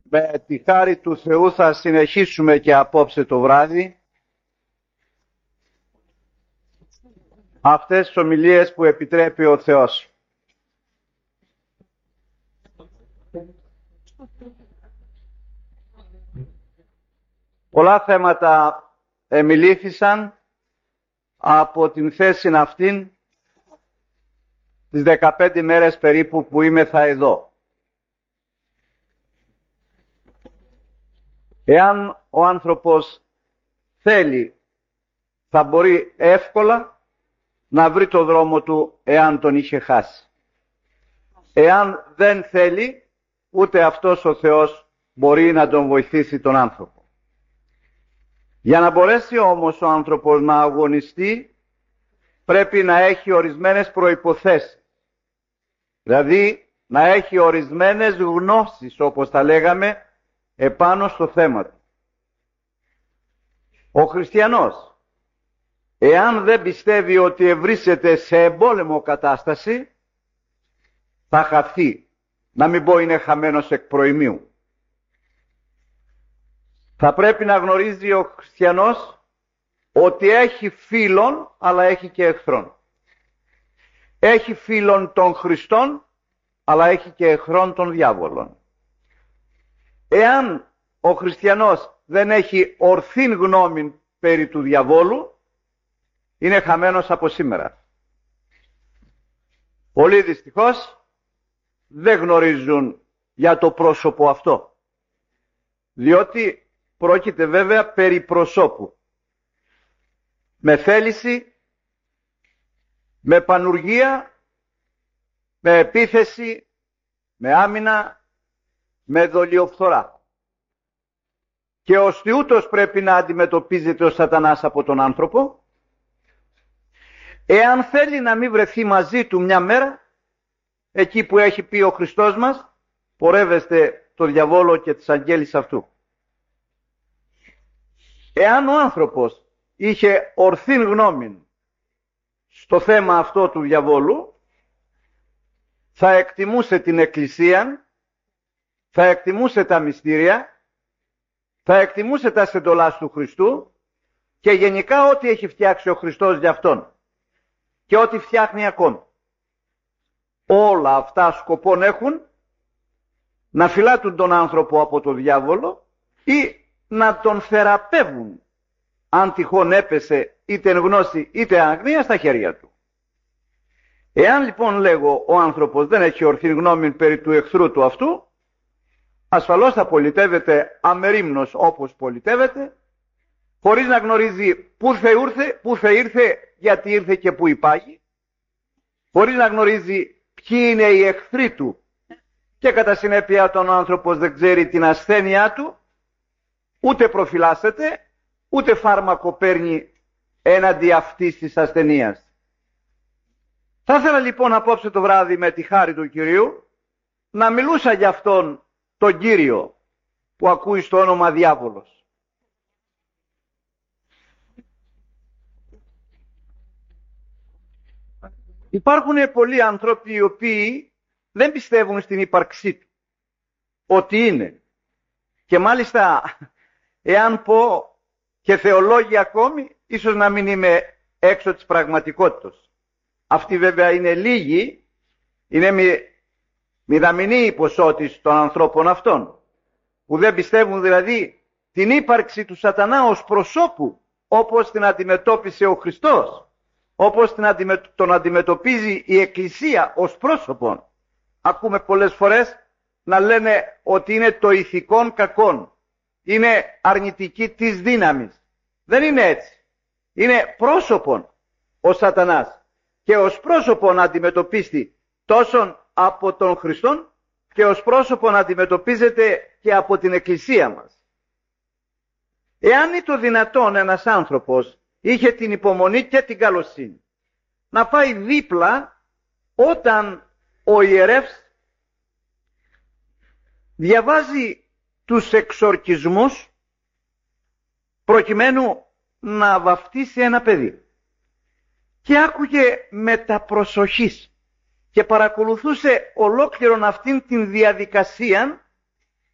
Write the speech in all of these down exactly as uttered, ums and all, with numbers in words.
Με τη χάρη του Θεού θα συνεχίσουμε και απόψε το βράδυ αυτές τις ομιλίες που επιτρέπει ο Θεός. Πολλά θέματα εμιλήθησαν από την θέση αυτήν τις δεκαπέντε μέρες περίπου που είμαι θα εδώ. Εάν ο άνθρωπος θέλει, θα μπορεί εύκολα να βρει το δρόμο του εάν τον είχε χάσει. Εάν δεν θέλει, ούτε αυτός ο Θεός μπορεί να τον βοηθήσει τον άνθρωπο. Για να μπορέσει όμως ο άνθρωπος να αγωνιστεί, πρέπει να έχει ορισμένες προϋποθέσεις. Δηλαδή, να έχει ορισμένες γνώσεις, όπως τα λέγαμε, επάνω στο θέμα του. Ο χριστιανός, εάν δεν πιστεύει ότι ευρίσκεται σε εμπόλεμο κατάσταση, θα χαθεί, να μην πω είναι χαμένος εκ προημίου. Θα πρέπει να γνωρίζει ο χριστιανός ότι έχει φίλον, αλλά έχει και εχθρόν. Έχει φίλον των Χριστών, αλλά έχει και εχθρόν των διάβολων. Εάν ο χριστιανός δεν έχει ορθήν γνώμη περί του διαβόλου, είναι χαμένος από σήμερα. Πολλοί δυστυχώς δεν γνωρίζουν για το πρόσωπο αυτό, διότι πρόκειται βέβαια περί προσώπου. Με θέληση, με πανουργία, με επίθεση, με άμυνα, με δολιοφθορά. Και ώστε ούτως πρέπει να αντιμετωπίζεται ο σατανάς από τον άνθρωπο, εάν θέλει να μην βρεθεί μαζί του μια μέρα, εκεί που έχει πει ο Χριστός μας, πορεύεστε το διαβόλο και τις αγγέλης αυτού. Εάν ο άνθρωπος είχε ορθήν γνώμη στο θέμα αυτό του διαβόλου, θα εκτιμούσε την Εκκλησία, θα εκτιμούσε τα μυστήρια, θα εκτιμούσε τα σεντολάς του Χριστού και γενικά ό,τι έχει φτιάξει ο Χριστός για αυτόν και ό,τι φτιάχνει ακόμη. Όλα αυτά σκοπόν έχουν να φυλάτουν τον άνθρωπο από το διάβολο ή να τον θεραπεύουν αν τυχόν έπεσε είτε εν γνώση είτε αγνία στα χέρια του. Εάν λοιπόν λέγω ο άνθρωπος δεν έχει ορθή γνώμη περί του εχθρού του αυτού, ασφαλώς θα πολιτεύεται αμερίμνος όπως πολιτεύεται, χωρίς να γνωρίζει πού θα ήρθε, πού θα ήρθε, γιατί ήρθε και πού υπάγει, χωρίς να γνωρίζει ποιοι είναι οι εχθροί του και κατά συνέπεια όταν ο άνθρωπος δεν ξέρει την ασθένειά του, ούτε προφυλάσσεται, ούτε φάρμακο παίρνει έναντι αυτής της ασθενείας. Θα ήθελα λοιπόν απόψε το βράδυ με τη χάρη του Κυρίου να μιλούσα για αυτόν τον Κύριο που ακούει στο όνομα διάβολος. Υπάρχουν πολλοί άνθρωποι οι οποίοι δεν πιστεύουν στην ύπαρξή του, ότι είναι. Και μάλιστα εάν πω και θεολόγοι ακόμη, ίσως να μην είμαι έξω της πραγματικότητας. Αυτοί βέβαια είναι λίγοι, είναι μη, μηδαμινή η ποσότητα των ανθρώπων αυτών, που δεν πιστεύουν δηλαδή την ύπαρξη του σατανά ως προσώπου, όπως την αντιμετώπισε ο Χριστός, όπως την αντιμε... τον αντιμετωπίζει η Εκκλησία ως πρόσωπον. Ακούμε πολλές φορές να λένε ότι είναι το ηθικόν κακόν, είναι αρνητική της δύναμης. Δεν είναι έτσι. Είναι πρόσωπον ο σατανάς και ως πρόσωπον αντιμετωπίστη τόσο από τον Χριστόν και ως πρόσωπον αντιμετωπίζεται και από την Εκκλησία μας. Εάν είναι το δυνατόν ένας άνθρωπος είχε την υπομονή και την καλοσύνη να πάει δίπλα όταν ο ιερεύς διαβάζει τους εξορκισμούς προκειμένου να βαφτίσει ένα παιδί και άκουγε με τα προσοχής και παρακολουθούσε ολόκληρον αυτήν την διαδικασία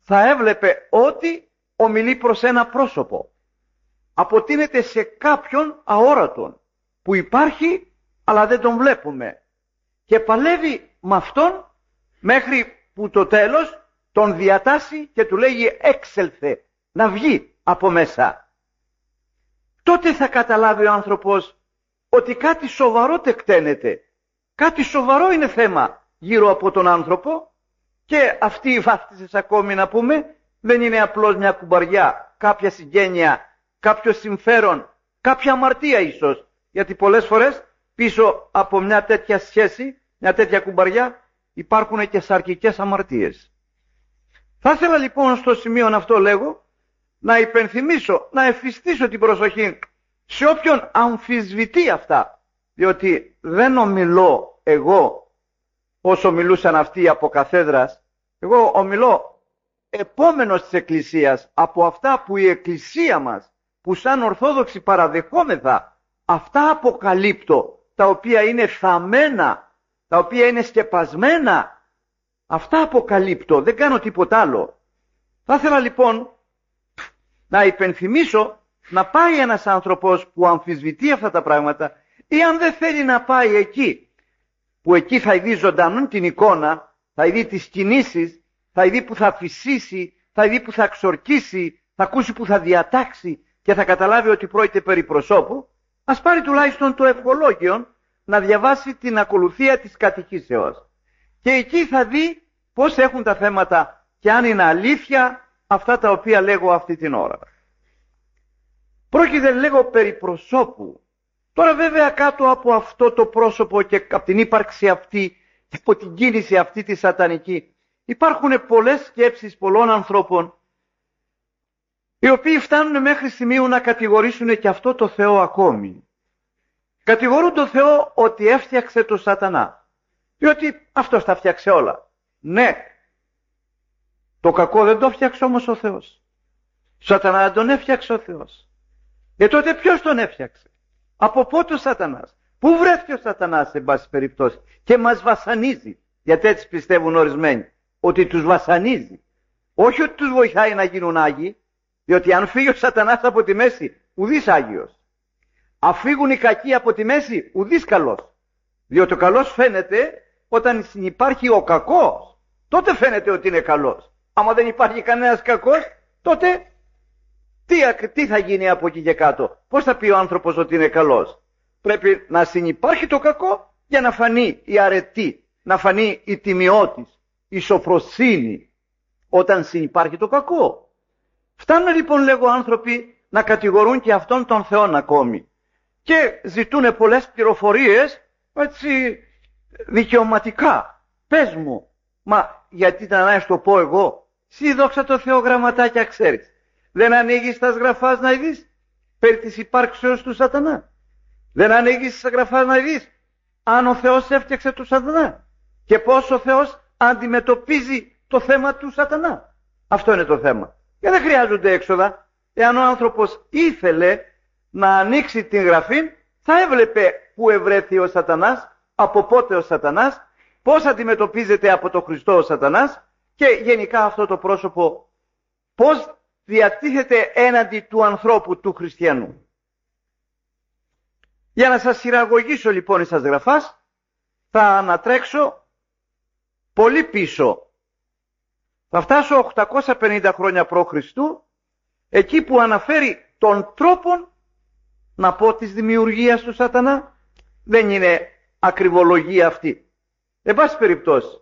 θα έβλεπε ότι ομιλεί προς ένα πρόσωπο. Αποτείνεται σε κάποιον αόρατον που υπάρχει αλλά δεν τον βλέπουμε. Και παλεύει με αυτόν μέχρι που το τέλος τον διατάσσει και του λέγει έξελθε, να βγει από μέσα. Τότε θα καταλάβει ο άνθρωπος ότι κάτι σοβαρό τεκταίνεται. Κάτι σοβαρό είναι θέμα γύρω από τον άνθρωπο και αυτή η βάφτισες ακόμη να πούμε δεν είναι απλώς μια κουμπαριά, κάποια συγγένεια, κάποιο συμφέρον, κάποια αμαρτία ίσως. Γιατί πολλές φορές πίσω από μια τέτοια σχέση, μια τέτοια κουμπαριά υπάρχουν και σαρκικές αμαρτίες. Θα ήθελα λοιπόν στο σημείο αυτό λέγω να υπενθυμίσω, να εφιστήσω την προσοχή σε όποιον αμφισβητεί αυτά. Διότι δεν ομιλώ εγώ όσο μιλούσαν αυτοί από καθέδρας. Εγώ ομιλώ επόμενος της Εκκλησίας από αυτά που η Εκκλησία μας, που σαν Ορθόδοξοι παραδεχόμεθα, αυτά αποκαλύπτω, τα οποία είναι θαμμένα, τα οποία είναι σκεπασμένα, αυτά αποκαλύπτω, δεν κάνω τίποτα άλλο. Θα ήθελα λοιπόν να υπενθυμίσω να πάει ένας άνθρωπος που αμφισβητεί αυτά τα πράγματα, ή αν δεν θέλει να πάει εκεί, που εκεί θα δει ζωντανούν την εικόνα, θα δει τις κινήσεις, θα δει που θα φυσήσει, θα δει που θα ξορκίσει, θα ακούσει που θα διατάξει και θα καταλάβει ότι πρόκειται περί προσώπου, ας πάρει τουλάχιστον το ευχολόγιο να διαβάσει την ακολουθία της κατοικήσεως. Και εκεί θα δει πώς έχουν τα θέματα και αν είναι αλήθεια αυτά τα οποία λέγω αυτή την ώρα. Πρόκειται λέγω περί προσώπου. Τώρα βέβαια κάτω από αυτό το πρόσωπο και από την ύπαρξη αυτή και από την κίνηση αυτή τη σατανική υπάρχουν πολλές σκέψεις πολλών ανθρώπων οι οποίοι φτάνουν μέχρι σημείου να κατηγορήσουν και αυτό το Θεό ακόμη. Κατηγορούν τον Θεό ότι έφτιαξε το σατανά. Διότι αυτός τα φτιάξε όλα. Ναι, το κακό δεν το φτιάξε όμως ο Θεός. Σατανά δεν τον έφτιαξε ο Θεός. Και τότε ποιος τον έφτιαξε? Από πότε ο σατανάς? Πού βρέθηκε ο σατανάς σε πάση περιπτώσει? Και μας βασανίζει. Γιατί έτσι πιστεύουν ορισμένοι. Ότι τους βασανίζει. Όχι ότι τους βοηθάει να γίνουν Άγιοι. Διότι αν φύγει ο σατανάς από τη μέση, ουδής Άγιος. Αν φύγουν οι κακοί από τη μέση, ουδής καλός. Διότι ο καλός φαίνεται όταν συνυπάρχει ο κακός. Τότε φαίνεται ότι είναι καλός. Άμα δεν υπάρχει κανένας κακός, τότε τι, τι θα γίνει από εκεί και κάτω? Πώς θα πει ο άνθρωπος ότι είναι καλός? Πρέπει να συνυπάρχει το κακό για να φανεί η αρετή, να φανεί η τιμιότης, η σοφροσύνη όταν συνυπάρχει το κακό. Φτάνουν λοιπόν λέγω άνθρωποι να κατηγορούν και αυτόν τον Θεόν ακόμη και ζητούν πολλές πληροφορίες έτσι δικαιωματικά. Πες μου, μα γιατί να σου το πω εγώ? Συ δόξα τω Θεώ γραμματάκια ξέρεις. Δεν ανοίγεις τα σγραφάς να δεις περί της υπάρξεως του σατανά? Δεν ανοίγεις τα σγραφάς να δεις αν ο Θεός έφτιαξε του σατανά και πώς ο Θεός αντιμετωπίζει το θέμα του σατανά? Αυτό είναι το θέμα. Και δεν χρειάζονται έξοδα. Εάν ο άνθρωπος ήθελε να ανοίξει την γραφή, θα έβλεπε πού ευρέθη ο σατανάς, από πότε ο σατανάς, πώς αντιμετωπίζεται από τον Χριστό ο σατανάς και γενικά αυτό το πρόσωπο πώς διατίθεται έναντι του ανθρώπου του χριστιανού. Για να σας χειραγωγήσω λοιπόν εις σας γραφάς, θα ανατρέξω πολύ πίσω. Θα φτάσω οκτακόσια πενήντα χρόνια προ Χριστού, εκεί που αναφέρει τον τρόπο, να πω, της δημιουργίας του σατανά. Δεν είναι ακριβολογία αυτή. Εν πάση περιπτώσει,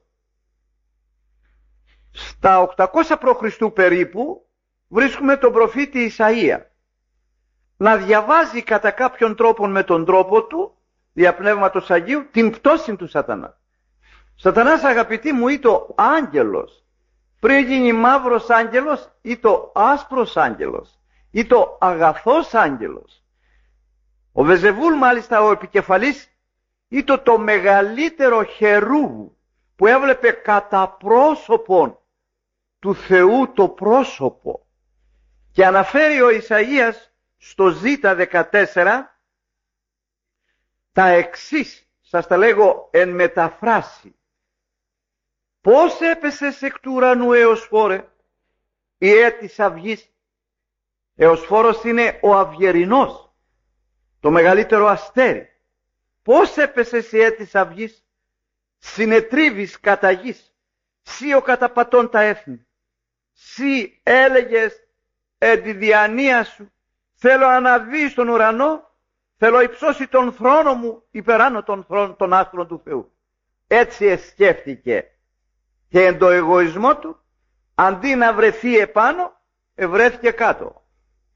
στα οκτακόσια προ Χριστού περίπου βρίσκουμε τον προφήτη Ισαΐα να διαβάζει κατά κάποιον τρόπο με τον τρόπο του, δια Πνεύματος Αγίου, την πτώση του σατανά. Σατανάς, αγαπητοί μου, ή το άγγελος, πριν γίνει μαύρος άγγελος ή το άσπρος άγγελος ή το αγαθός άγγελος. Ο Βεζεβούλ μάλιστα ο επικεφαλής ή το το μεγαλύτερο χερούβ που έβλεπε κατά πρόσωπον του Θεού το πρόσωπο. Και αναφέρει ο Ισαΐας στο Ζ δεκατέσσερα τα εξής, σας τα λέγω εν μεταφράση. Πώς έπεσες εκ του ουρανού έως φόρε η έ της αυγής. Εωσφόρος είναι ο αυγερινός, το μεγαλύτερο αστέρι. Πώς έπεσες η έ της αυγής? Συνετρίβεις κατά γης, σύ ο καταπατών τα έθνη. Σύ έλεγες εν τη διανία σου, θέλω αναβεί στον ουρανό, θέλω υψώσει τον θρόνο μου υπεράνω των, θρόν, των άστρων του Θεού. Έτσι σκέφτηκε και εν το εγωισμό του, αντί να βρεθεί επάνω, ευρέθηκε κάτω.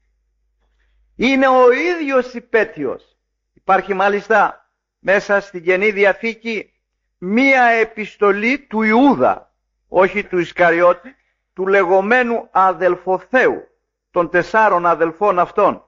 Είναι ο ίδιος υπέτειος. Υπάρχει μάλιστα μέσα στην Καινή Διαθήκη μία επιστολή του Ιούδα, όχι του Ισκαριώτη, του λεγόμενου αδελφοθέου, των τεσσάρων αδελφών αυτών.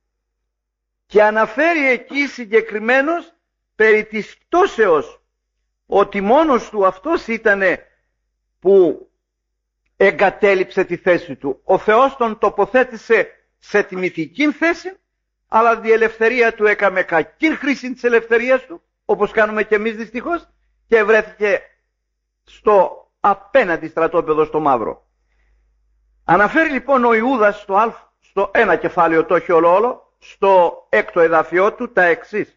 Και αναφέρει εκεί συγκεκριμένος περί της πτώσεως, ότι μόνος του αυτός ήτανε που εγκατέλειψε τη θέση του. Ο Θεός τον τοποθέτησε σε τιμητική θέση, αλλά η ελευθερία του έκαμε κακή χρήση της ελευθερίας του, όπως κάνουμε και εμείς δυστυχώς, και βρέθηκε στο απέναντι στρατόπεδο στο μαύρο. Αναφέρει λοιπόν ο Ιούδας στο, α, στο ένα κεφάλαιο, το έχει όλο όλο, στο έκτο εδάφιό του τα εξής.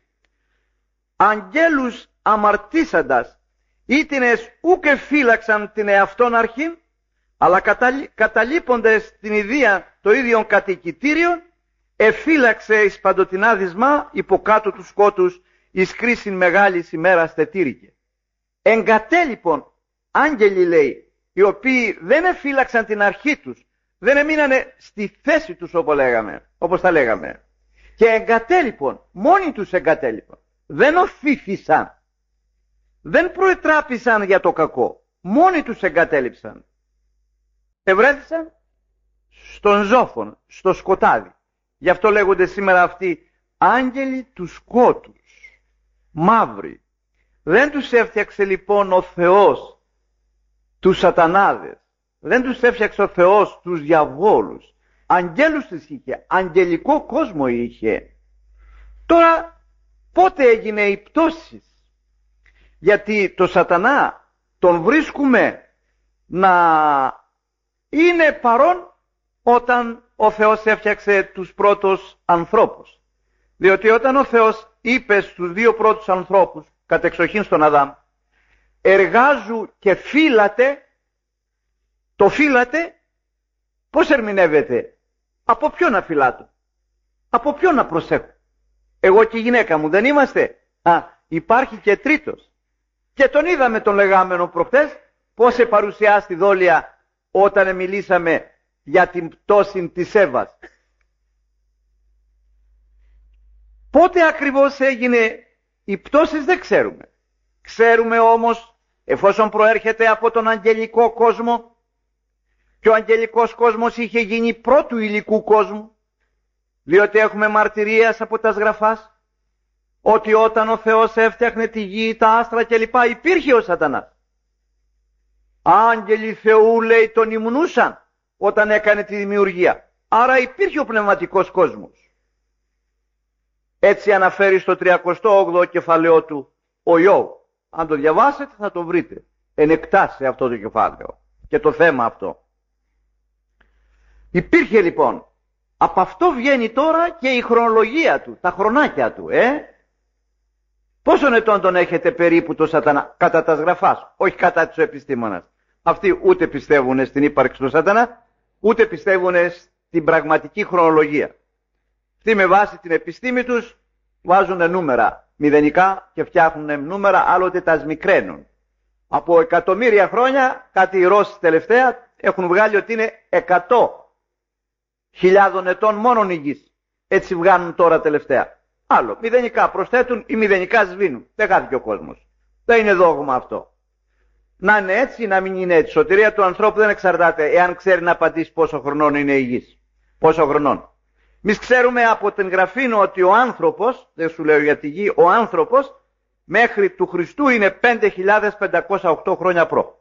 Αγγέλους αμαρτήσαντας, ήτινες ούκε φύλαξαν την εαυτόν αρχήν, αλλά καταλείποντες την ιδία το ίδιον κατοικητήριον, εφύλαξε εις παντοτινά δυσμά υποκάτω του σκότους, εις κρίσιν μεγάλης ημέρας τετήρηκε. Εγκατέλειπον άγγελοι, λέει, οι οποίοι δεν εφύλαξαν την αρχή τους, δεν έμεινανε στη θέση τους όπως, λέγαμε, όπως τα λέγαμε. Και εγκατέλειπον, μόνοι τους εγκατέλειπον. Δεν οθήθησαν, δεν προετράπησαν για το κακό, μόνοι τους εγκατέλειψαν. Ευρέθησαν στον ζόφον, στο σκοτάδι. Γι' αυτό λέγονται σήμερα αυτοί άγγελοι του σκότους, μαύροι. Δεν τους έφτιαξε λοιπόν ο Θεός τους σατανάδες, δεν τους έφτιαξε ο Θεός τους διαβόλους. Αγγέλους τους είχε, αγγελικό κόσμο είχε. Τώρα πότε έγινε η πτώση? Γιατί το σατανά τον βρίσκουμε να είναι παρόν όταν ο Θεός έφτιαξε τους πρώτους ανθρώπους. Διότι όταν ο Θεός είπε στους δύο πρώτους ανθρώπους, κατεξοχήν στον Αδάμ, εργάζου και φύλατε, το φύλατε πώς ερμηνεύεται? Από ποιον να φυλάτω? Από ποιον να προσέχω? Εγώ και η γυναίκα μου δεν είμαστε? Α, υπάρχει και τρίτος. Και τον είδαμε τον λεγάμενο προχτές, πώς σε παρουσιάσει τη δόλια όταν μιλήσαμε για την πτώση της Εύας. Πότε ακριβώς έγινε η πτώση δεν ξέρουμε. Ξέρουμε όμως, εφόσον προέρχεται από τον αγγελικό κόσμο, και ο αγγελικός κόσμος είχε γίνει πρώτου υλικού κόσμου, διότι έχουμε μαρτυρίες από τα σγραφάς, ότι όταν ο Θεός έφτιαχνε τη γη, τα άστρα κλπ, υπήρχε ο σατανάς. Άγγελοι Θεού, λέει, τον υμνούσαν όταν έκανε τη δημιουργία. Άρα υπήρχε ο πνευματικός κόσμος. Έτσι αναφέρει στο τριακοστό όγδοο κεφαλαίο του ο Ιώβ. Αν το διαβάσετε θα το βρείτε. Ενεκτάσει αυτό το κεφάλαιο και το θέμα αυτό. Υπήρχε λοιπόν. Από αυτό βγαίνει τώρα και η χρονολογία του, τα χρονάκια του. Ε? Πόσων ετών τον έχετε περίπου το σατανά? Κατά τα σγραφάς, όχι κατά τους επιστήμονας. Αυτοί ούτε πιστεύουν στην ύπαρξη του σατανά, ούτε πιστεύουν στην πραγματική χρονολογία. Αυτοί με βάση την επιστήμη τους βάζουν νούμερα μηδενικά και φτιάχνουν νούμερα, άλλοτε τα σμικραίνουν. Από εκατομμύρια χρόνια, κάτι οι Ρώσοι τελευταία έχουν βγάλει ότι είναι εκατό χιλιάδων ετών μόνον η γης. Έτσι βγάνουν τώρα τελευταία. Άλλο, μηδενικά προσθέτουν ή μηδενικά σβήνουν. Δεν χάθηκε ο κόσμος. Δεν είναι δόγμα αυτό. Να είναι έτσι, να μην είναι έτσι. Η σωτηρία του ανθρώπου δεν εξαρτάται εάν ξέρει να απαντήσει πόσο χρονών είναι η γης. Πόσο χρονών. Εμείς ξέρουμε από την Γραφή ότι ο άνθρωπος, δεν σου λέω για τη γη, ο άνθρωπος μέχρι του Χριστού είναι πέντε χιλιάδες πεντακόσια οκτώ χρόνια προ.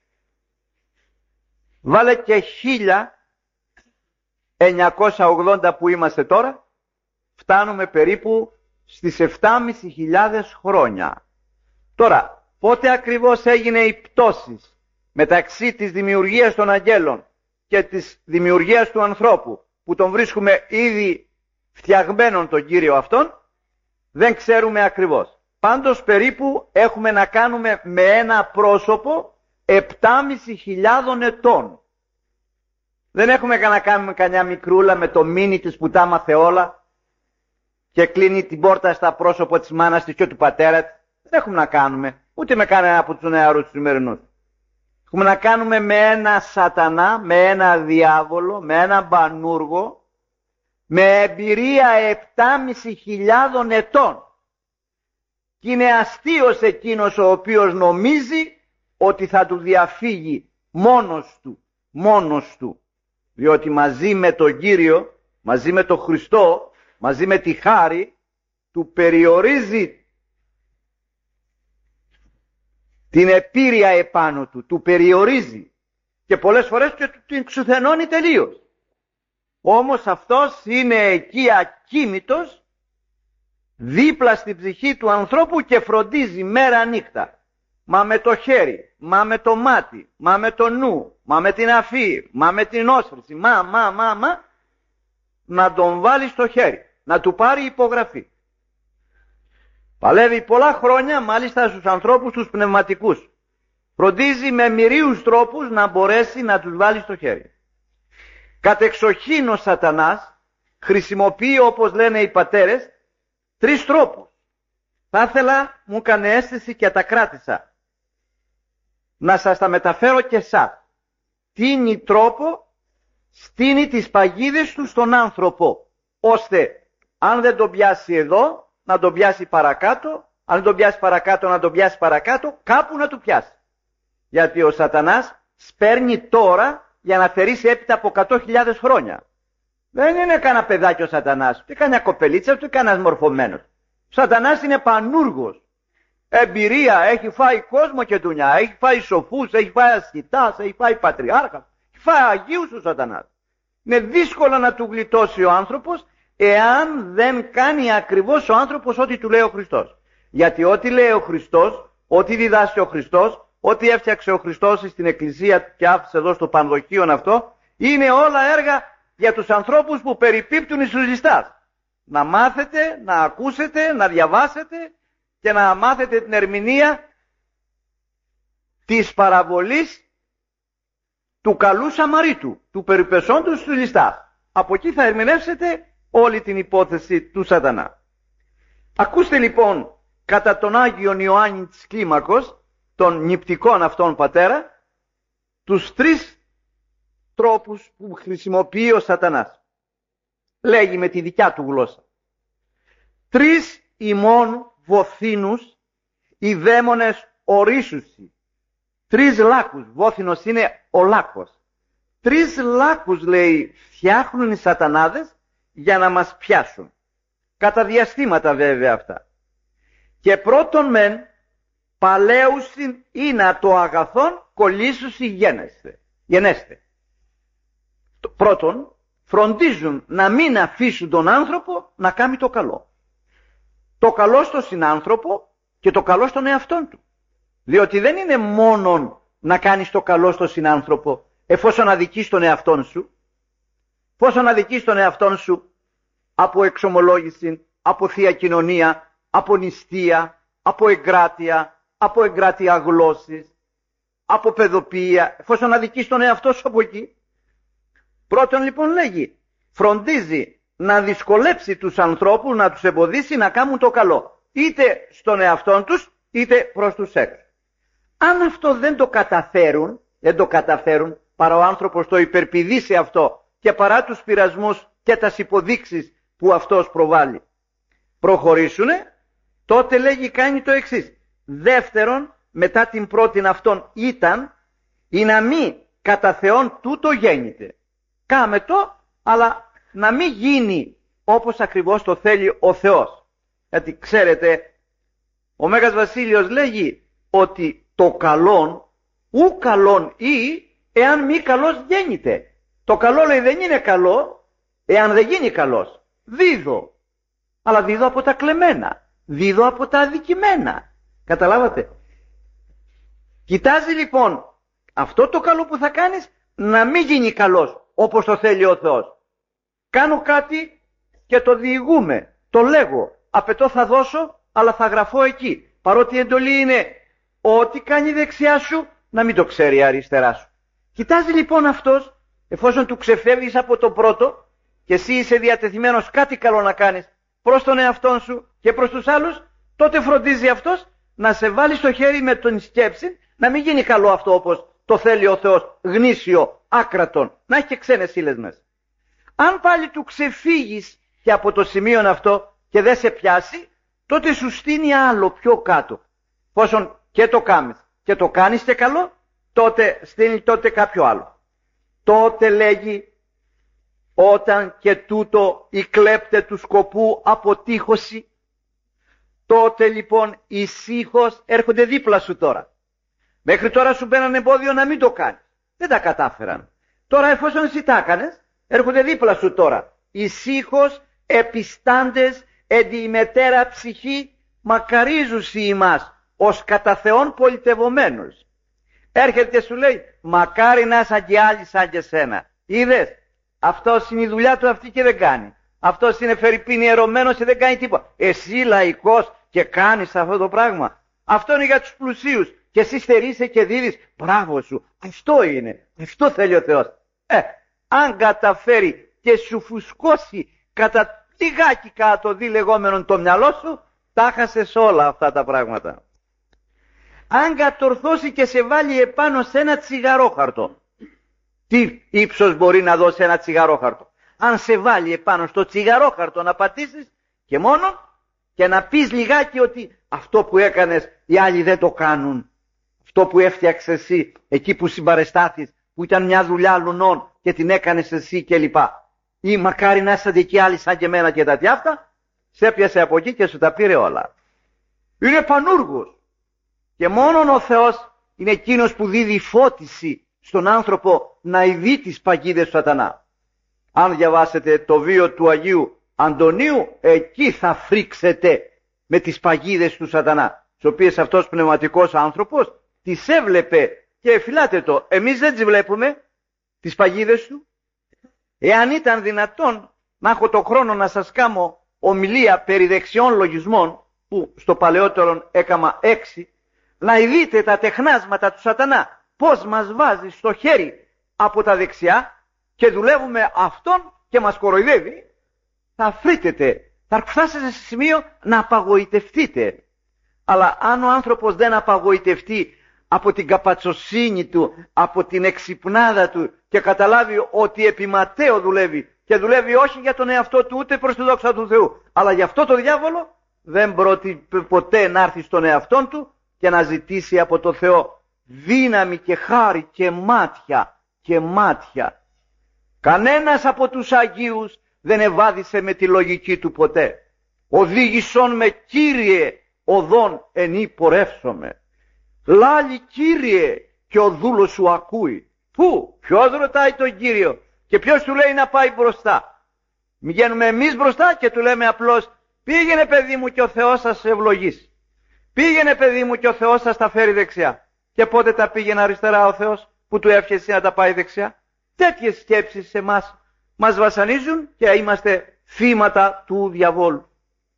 Βάλε και χίλια εννιακόσια ογδόντα που είμαστε τώρα, φτάνουμε περίπου στις επτά χιλιάδες πεντακόσια χρόνια. Τώρα, πότε ακριβώς έγινε η πτώση μεταξύ της δημιουργίας των αγγέλων και της δημιουργίας του ανθρώπου, που τον βρίσκουμε ήδη φτιαγμένον τον Κύριο αυτόν, δεν ξέρουμε ακριβώς. Πάντως περίπου έχουμε να κάνουμε με ένα πρόσωπο επτάμισι χιλιάδων ετών. Δεν έχουμε να κάνουμε κανιά μικρούλα με το μήνυ της που τα άμαθε όλα και κλείνει την πόρτα στα πρόσωπο της μάνας της και του πατέρα της. Δεν έχουμε να κάνουμε ούτε με κανένα από τους νεαρούς του σημερινούς. Έχουμε να κάνουμε με ένα σατανά, με ένα διάβολο, με ένα μπανούργο, με εμπειρία επτάμισι χιλιάδων ετών. Και είναι αστείος εκείνος ο οποίος νομίζει ότι θα του διαφύγει μόνος του, μόνος του. Διότι μαζί με τον Κύριο, μαζί με τον Χριστό, μαζί με τη χάρη, του περιορίζει την επίρρεια επάνω του, του περιορίζει και πολλές φορές και την ξουθενώνει τελείως. Όμως αυτός είναι εκεί ακίνητος, δίπλα στην ψυχή του ανθρώπου και φροντίζει μέρα νύχτα. Μα με το χέρι, μα με το μάτι, μα με το νου, μα με την αφή, μα με την όσφρηση, μα, μα, μα, μα, να τον βάλει στο χέρι, να του πάρει υπογραφή. Παλεύει πολλά χρόνια μάλιστα στους ανθρώπους τους πνευματικούς. Φροντίζει με μυρίους τρόπους να μπορέσει να τους βάλει στο χέρι. Κατεξοχήν ο σατανάς χρησιμοποιεί, όπως λένε οι πατέρες, τρεις τρόπους. Θα ήθελα, μου έκανε αίσθηση και τα κράτησα, να σας τα μεταφέρω και εσάς. Τίνει τρόπο, στείνει τις παγίδες του στον άνθρωπο, ώστε αν δεν τον πιάσει εδώ, να τον πιάσει παρακάτω, αν δεν τον πιάσει παρακάτω, να τον πιάσει παρακάτω, κάπου να του πιάσει. Γιατί ο σατανάς σπέρνει τώρα για να θερήσει έπειτα από εκατό χιλιάδες χρόνια. Δεν είναι κανένα παιδάκι ο σατανάς, ούτε κανένα κοπελίτσα, ούτε κανένας μορφωμένος. Ο σατανάς είναι πανούργος. Εμπειρία, έχει φάει κόσμο και δουνιά, έχει φάει σοφούς, έχει φάει ασκητάς, έχει φάει πατριάρχα, έχει φάει αγίους ο σατανάς. Είναι δύσκολο να του γλιτώσει ο άνθρωπος, εάν δεν κάνει ακριβώς ο άνθρωπος ό,τι του λέει ο Χριστός. Γιατί ό,τι λέει ο Χριστός, ό,τι διδάσκει ο Χριστός, ό,τι έφτιαξε ο Χριστός στην Εκκλησία και άφησε εδώ στο πανδοχείο αυτό, είναι όλα έργα για τους ανθρώπους που περιπίπτουν εις τους ληστάς. Να μάθετε, να ακούσετε, να διαβάσετε και να μάθετε την ερμηνεία της παραβολής του καλού Σαμαρίτου, του περιπεσόντος στους ληστάς. Από εκεί θα ερμηνεύσετε όλη την υπόθεση του σατανά. Ακούστε λοιπόν κατά τον Άγιον Ιωάννη της Κλίμακος, των νηπτικών αυτών πατέρα, τους τρεις τρόπους που χρησιμοποιεί ο σατανάς. Λέγει με τη δικιά του γλώσσα. Τρεις ημών βοθήνους οι δαίμονες ορίσουσι. Τρεις λάκους, βόθηνος είναι ο λάκος. Τρεις λάκους, λέει, φτιάχνουν οι σατανάδες για να μας πιάσουν. Κατά διαστήματα βέβαια αυτά. Και πρώτον μεν παλαίουσιν είναι το αγαθόν κολλήσουσι γένεστε. Γενέστε. Πρώτον, φροντίζουν να μην αφήσουν τον άνθρωπο να κάνει το καλό. Το καλό στον συνάνθρωπο και το καλό στον εαυτόν του. Διότι δεν είναι μόνον να κάνεις το καλό στον συνάνθρωπο εφόσον αδικείς τον εαυτόν σου. Εφόσον αδικείς τον εαυτόν σου από εξομολόγηση, από θεία κοινωνία, από νηστεία, από εγκράτεια, από εγκράτεια γλώσσης, από παιδοποιία, εφόσον αδικείς τον εαυτό σου από εκεί. Πρώτον λοιπόν λέγει, φροντίζει να δυσκολέψει τους ανθρώπους, να τους εμποδίσει να κάνουν το καλό, είτε στον εαυτόν τους, είτε προς τους έξω. Αν αυτό δεν το καταφέρουν, δεν το καταφέρουν, παρά ο άνθρωπος το υπερπηδήσει αυτό και παρά τους πειρασμούς και τις υποδείξεις που αυτός προβάλλει, προχωρήσουνε, τότε λέγει κάνει το εξής. Δεύτερον, μετά την πρώτη αυτόν ήταν, ή να μη κατά Θεόν τούτο γέννηται. Κάμε το, αλλά να μην γίνει όπως ακριβώς το θέλει ο Θεός. Γιατί ξέρετε, ο Μέγας Βασίλειος λέγει ότι το καλόν, ου καλόν ή, εάν μη καλός γέννηται. Το καλό, λέει, δεν είναι καλό, εάν δεν γίνει καλός. Δίδω. Αλλά δίδω από τα κλεμμένα. Δίδω από τα αδικημένα. Καταλάβατε. Κοιτάζει λοιπόν αυτό το καλό που θα κάνεις, να μην γίνει καλός όπως το θέλει ο Θεός. Κάνω κάτι και το διηγούμε, το λέγω, απαιτώ θα δώσω, αλλά θα γραφώ εκεί. Παρότι η εντολή είναι ό,τι κάνει η δεξιά σου, να μην το ξέρει η αριστερά σου. Κοιτάζει λοιπόν αυτός, εφόσον του ξεφεύγεις από το πρώτο και εσύ είσαι διατεθειμένος κάτι καλό να κάνεις προς τον εαυτόν σου και προς τους άλλους, τότε φροντίζει αυτός να σε βάλει στο χέρι με την σκέψη να μην γίνει καλό αυτό όπως το θέλει ο Θεός, γνήσιο, άκρατον, να έχει και ξένες ύλες μέσα. Αν πάλι του ξεφύγεις και από το σημείο αυτό και δεν σε πιάσει, τότε σου στείνει άλλο πιο κάτω. Πόσον και το κάνεις και το κάνεις και καλό, τότε στείνει τότε κάποιο άλλο. Τότε λέγει, όταν και τούτο η κλέπτε του σκοπού αποτύχωση, τότε λοιπόν ησύχως έρχονται δίπλα σου τώρα. Μέχρι τώρα σου μπαίναν εμπόδιο να μην το κάνεις. Δεν τα κατάφεραν. Τώρα εφόσον εσύ τα έκανες, έρχονται δίπλα σου τώρα. Ησύχως επιστάντες εν τη μετέρα ψυχή μακαρίζουσι ημάς ως κατά Θεόν πολιτευομένους. Έρχεται σου λέει, μακάρι να είσαι και άλλοι σαν και σένα. Είδες, αυτός είναι η δουλειά του αυτή και δεν κάνει. Αυτός είναι φερειπίν ιερωμένος και δεν κάνει τίποτα. Εσύ λαϊκός και κάνεις αυτό το πράγμα. Αυτό είναι για τους πλουσίους. Και εσύ στερείσαι και δίδεις, μπράβο σου. Αυτό είναι. Αυτό θέλει ο Θεός. Ε, αν καταφέρει και σου φουσκώσει κατά λιγάκι κάτω δι λεγόμενον το μυαλό σου, τα χάσες όλα αυτά τα πράγματα. Αν κατορθώσει και σε βάλει επάνω σε ένα τσιγαρόχαρτο, τι ύψος μπορεί να δώσει ένα τσιγαρόχαρτο? Αν σε βάλει επάνω στο τσιγαρόχαρτο να πατήσεις και μόνο και να πεις λιγάκι ότι αυτό που έκανες οι άλλοι δεν το κάνουν, αυτό που έφτιαξες εσύ εκεί που συμπαρεστάθεις, που ήταν μια δουλειά λουνών και την έκανες εσύ κλπ. Ή μακάρι να είσατε εκεί άλλοι σαν και εμένα και τα τιάφτα, σε έπιασε από εκεί και σου τα πήρε όλα. Είναι πανούργος. Και μόνον ο Θεός είναι εκείνος που δίδει φώτιση στον άνθρωπο να ειδεί τις παγίδες του σατανά. Αν διαβάσετε το βίο του Αγίου Αντωνίου, εκεί θα φρίξετε με τις παγίδες του σατανά, τις οποίες αυτός πνευματικός άνθρωπος τις έβλεπε και φυλάτε το. Εμείς δεν τις βλέπουμε, τις παγίδες του. Εάν ήταν δυνατόν να έχω το χρόνο να σας κάνω ομιλία περί δεξιών λογισμών, που στο παλαιότερο έκαμα έξι, να ειδείτε τα τεχνάσματα του σατανά, πώς μας βάζει στο χέρι από τα δεξιά και δουλεύουμε αυτόν και μας κοροϊδεύει, θα φρύτετε, θα φτάσετε σε σημείο να απαγοητευτείτε. Αλλά αν ο άνθρωπος δεν απαγοητευτεί από την καπατσοσύνη του, από την εξυπνάδα του και καταλάβει ότι επί Ματέο δουλεύει και δουλεύει όχι για τον εαυτό του ούτε προς τη δόξα του Θεού, αλλά για αυτό το διάβολο, δεν πρότειπε ποτέ να έρθει στον εαυτό του και να ζητήσει από το Θεό δύναμη και χάρη και μάτια και μάτια. Κανένας από τους Αγίους δεν ευάδισε με τη λογική του ποτέ. Οδήγησον με Κύριε οδόν ενή πορεύσομαι. Λάλη Κύριε και ο δούλος σου ακούει. Πού, ποιος ρωτάει τον Κύριο και ποιος του λέει να πάει μπροστά? Μηγαίνουμε εμείς μπροστά και του λέμε απλώς πήγαινε παιδί μου και ο Θεός θα σε ευλογήσει. Πήγαινε παιδί μου και ο Θεός θα στα φέρει δεξιά. Και πότε τα πήγαινε αριστερά ο Θεός που του εύχεσαι να τα πάει δεξιά? Τέτοιες σκέψεις σε εμάς μας βασανίζουν και είμαστε θύματα του διαβόλου.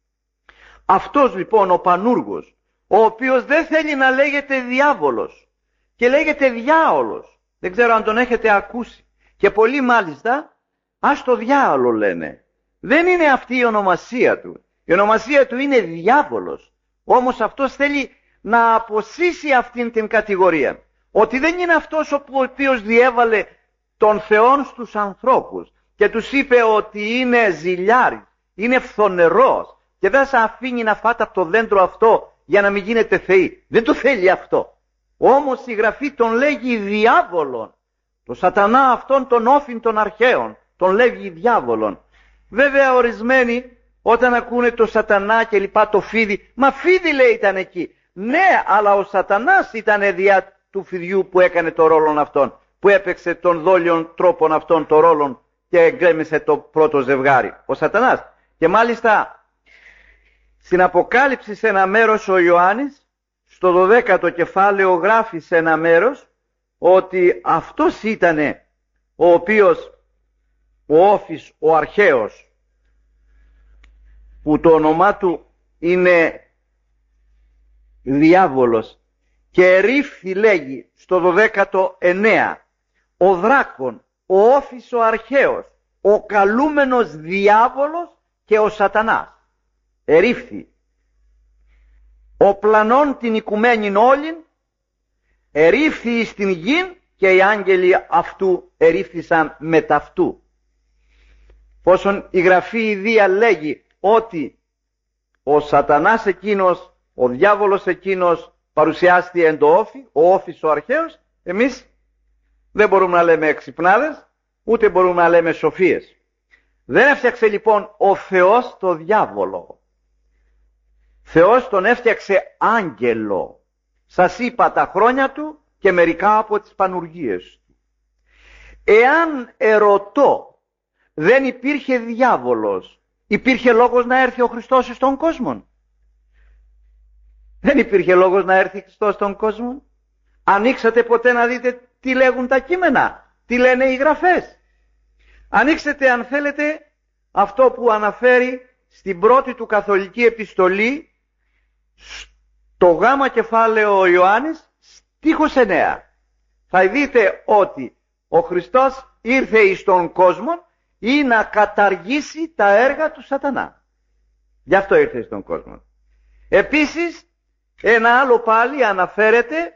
Αυτός λοιπόν ο πανούργος, ο οποίος δεν θέλει να λέγεται διάβολος και λέγεται διάολος, δεν ξέρω αν τον έχετε ακούσει, και πολλοί μάλιστα ας το διάολο λένε. Δεν είναι αυτή η ονομασία του. Η ονομασία του είναι διάβολος. Όμως αυτός θέλει να αποσύσει αυτήν την κατηγορία. Ότι δεν είναι αυτός ο οποίος διέβαλε τον Θεόν στους ανθρώπους και τους είπε ότι είναι ζηλιάρης, είναι φθονερός και δεν σας αφήνει να φάτε από το δέντρο αυτό για να μην γίνετε θεοί. Δεν το θέλει αυτό. Όμως η Γραφή τον λέγει διάβολον. Το σατανά αυτόν τον όφιν των αρχαίων τον λέγει διάβολον. Βέβαια ορισμένοι όταν ακούνε το σατανά και λοιπά το φίδι, μα φίδι λέει ήταν εκεί. Ναι, αλλά ο σατανάς ήταν διά του φιδιού που έκανε το ρόλο αυτόν, που έπαιξε τον δόλιον τρόπον αυτόν το ρόλο και εγκρέμισε το πρώτο ζευγάρι. Ο σατανάς. Και μάλιστα στην Αποκάλυψη σε ένα μέρος ο Ιωάννης, στο δωδέκατο κεφάλαιο γράφει σε ένα μέρος ότι αυτός ήτανε ο οποίος, ο Όφης ο αρχαίος, που το όνομά του είναι διάβολος, και ερήφθη, λέγει στο δωδέκατο εννέα, ο δράκων, ο Όφης ο αρχαίος, ο καλούμενος διάβολος και ο σατανάς. Ερήφθη. Ο πλανών την οικουμένην όλην, ερήφθη στην γην και οι άγγελοι αυτού ερήφθησαν μετ' αυτού. Πόσον η Γραφή Ιδία λέγει ότι ο σατανάς εκείνος, ο διάβολος εκείνος παρουσιάστηκε εν το Όφη, ο Όφης ο αρχαίος, εμείς δεν μπορούμε να λέμε εξυπνάδες, ούτε μπορούμε να λέμε σοφίες. Δεν έφτιαξε λοιπόν ο Θεός το διάβολο. Θεός τον έφτιαξε άγγελο. Σας είπα τα χρόνια του και μερικά από τις πανουργίες του. Εάν ερωτώ δεν υπήρχε διάβολος, υπήρχε λόγος να έρθει ο Χριστός στον κόσμο? Δεν υπήρχε λόγος να έρθει Χριστός στον κόσμο. Ανοίξατε ποτέ να δείτε τι λέγουν τα κείμενα, τι λένε οι γραφές? Ανοίξτε αν θέλετε αυτό που αναφέρει στην πρώτη του καθολική επιστολή, στο γάμα κεφάλαιο ο Ιωάννης, στίχος εννέα. Θα δείτε ότι ο Χριστός ήρθε εις τον κόσμο ή να καταργήσει τα έργα του σατανά. Γι' αυτό ήρθε στον κόσμο. Επίσης ένα άλλο πάλι αναφέρεται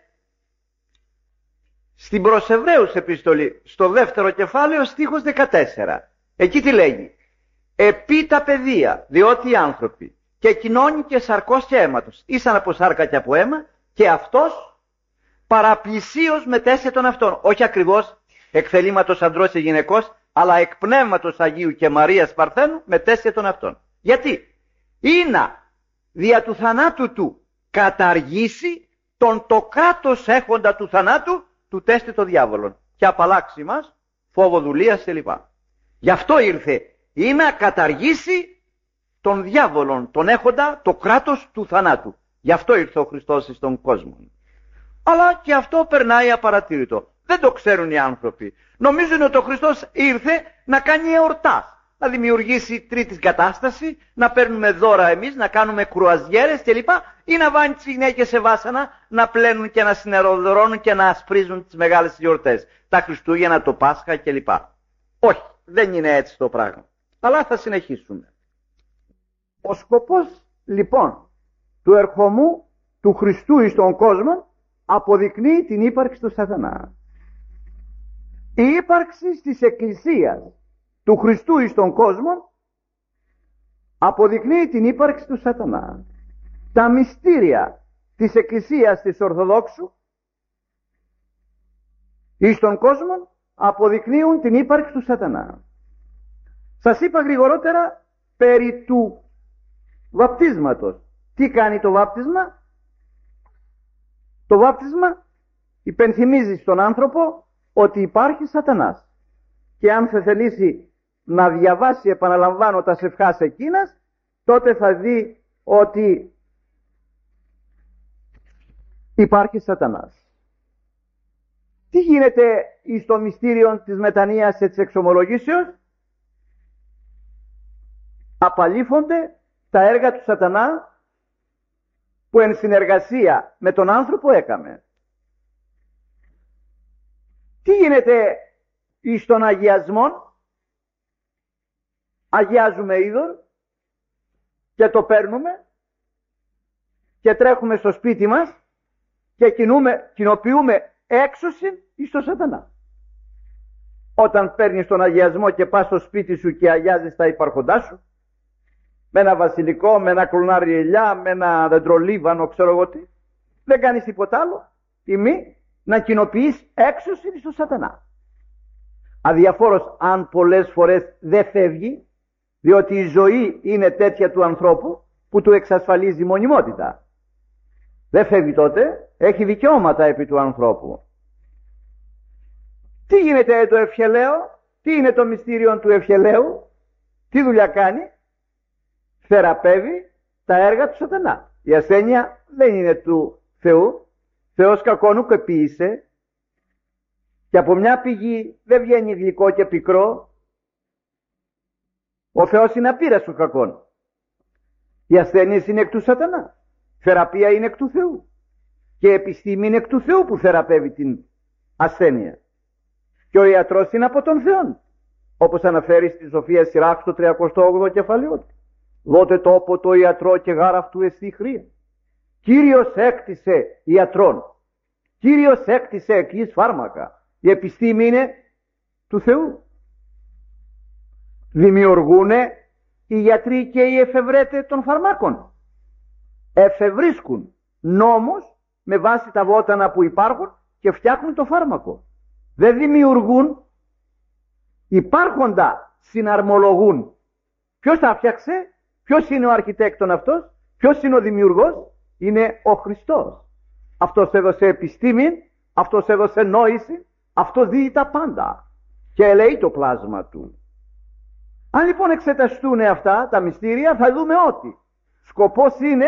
στην προς Εβραίους επιστολή, στο δεύτερο κεφάλαιο στίχος δεκατέσσερα. Εκεί τι λέγει? Επί τα παιδεία, διότι οι άνθρωποι και κοινώνει και σαρκός και αίματος, ήσαν από σάρκα και από αίμα, και αυτός παραπλησίως μετέσαι τον αυτόν. Όχι ακριβώς εκ θελήματος αντρός και γυναικός, αλλά εκ πνεύματος Αγίου και Μαρίας Παρθένου μετέσαι τον αυτόν. Γιατί? Ήνα δια του θανάτου του καταργήσει τον το κράτος έχοντα του θανάτου, του τέστη το διάβολον, και απαλλάξει μας φόβο δουλείας κλπ. Γι' αυτό ήρθε, ή να καταργήσει τον διάβολον, τον έχοντα το κράτος του θανάτου. Γι' αυτό ήρθε ο Χριστός στον κόσμο. Αλλά και αυτό περνάει απαρατήρητο. Δεν το ξέρουν οι άνθρωποι. Νομίζουν ότι ο Χριστός ήρθε να κάνει εορτάς, να δημιουργήσει τρίτη κατάσταση, να παίρνουμε δώρα εμείς, να κάνουμε κρουαζιέρες κλπ. Ή να βάλει τις γυναίκες σε βάσανα, να πλένουν και να συνεροδρώνουν και να ασπρίζουν τις μεγάλες γιορτές. Τα Χριστούγεννα, το Πάσχα κλπ. Όχι, δεν είναι έτσι το πράγμα. Αλλά θα συνεχίσουμε. Ο σκοπός λοιπόν του ερχομού του Χριστού εις τον κόσμο αποδεικνύει την ύπαρξη του σατανά. Η ύπαρξη της Εκκλησίας του Χριστού εις τον κόσμο αποδεικνύει την ύπαρξη του σατανά. Τα μυστήρια της Εκκλησίας της Ορθοδόξου εις τον κόσμο αποδεικνύουν την ύπαρξη του σατανά. Σας είπα γρηγορότερα περί του βαπτίσματος. Τι κάνει το βάπτισμα? Το βάπτισμα υπενθυμίζει στον άνθρωπο ότι υπάρχει σατανάς. Και αν θα θελήσει να διαβάσει, επαναλαμβάνω, τα σευχάς εκείνας, τότε θα δει ότι υπάρχει σατανάς. Τι γίνεται εις το μυστήριο της μετανοίας και της εξομολογήσεως? Απαλήφονται τα έργα του σατανά που εν συνεργασία με τον άνθρωπο έκαμε. Τι γίνεται εις τον αγιασμό? Αγιάζουμε είδωρ και το παίρνουμε και τρέχουμε στο σπίτι μας και κοινούμε, κοινοποιούμε έξωση εις τον σατανά. Όταν παίρνεις τον αγιασμό και πας στο σπίτι σου και αγιάζεις τα υπάρχοντά σου, με ένα βασιλικό, με ένα κλουνάρι ελιά, με ένα δεντρολίβανο, ξέρω εγώ τι, δεν κάνεις τίποτα άλλο ή μη να κοινοποιείς έξωση εις τον σατανά. Αδιαφόρος αν πολλές φορές δεν φεύγει, διότι η ζωή είναι τέτοια του ανθρώπου που του εξασφαλίζει μονιμότητα. Δεν φεύγει τότε, έχει δικαιώματα επί του ανθρώπου. Τι γίνεται το ευχελαίο? Τι είναι το μυστήριο του ευχελαίου? Τι δουλειά κάνει? Θεραπεύει τα έργα του σατανά. Η ασθένεια δεν είναι του Θεού. Θεός κακόνου και ποιήσε. Και από μια πηγή δεν βγαίνει γλυκό και πικρό. Ο Θεός είναι απείρας των κακών. Οι ασθένειες είναι εκ του σατανά. Θεραπεία είναι εκ του Θεού. Και η επιστήμη είναι εκ του Θεού που θεραπεύει την ασθένεια. Και ο ιατρός είναι από τον Θεό. Όπως αναφέρει στη Σοφία Σειράχ το τριακοστό όγδοο κεφαλαίο. Δότε τόπο το ιατρό και γάρα αυτού εστί χρία. Κύριος έκτισε ιατρών. Κύριος έκτισε εκείς φάρμακα. Η επιστήμη είναι του Θεού. Δημιουργούνε οι γιατροί και οι εφευρέτες των φαρμάκων. Εφευρίσκουν νόμους με βάση τα βότανα που υπάρχουν και φτιάχνουν το φάρμακο. Δεν δημιουργούν, υπάρχοντα συναρμολογούν. Ποιος τα φτιάξε, ποιος είναι ο αρχιτέκτον αυτός, ποιος είναι ο δημιουργός, είναι ο Χριστός. Αυτός έδωσε επιστήμη, αυτός έδωσε νόηση, αυτό δει τα πάντα και ελέει το πλάσμα του. Αν λοιπόν εξεταστούν αυτά τα μυστήρια, θα δούμε ότι σκοπός είναι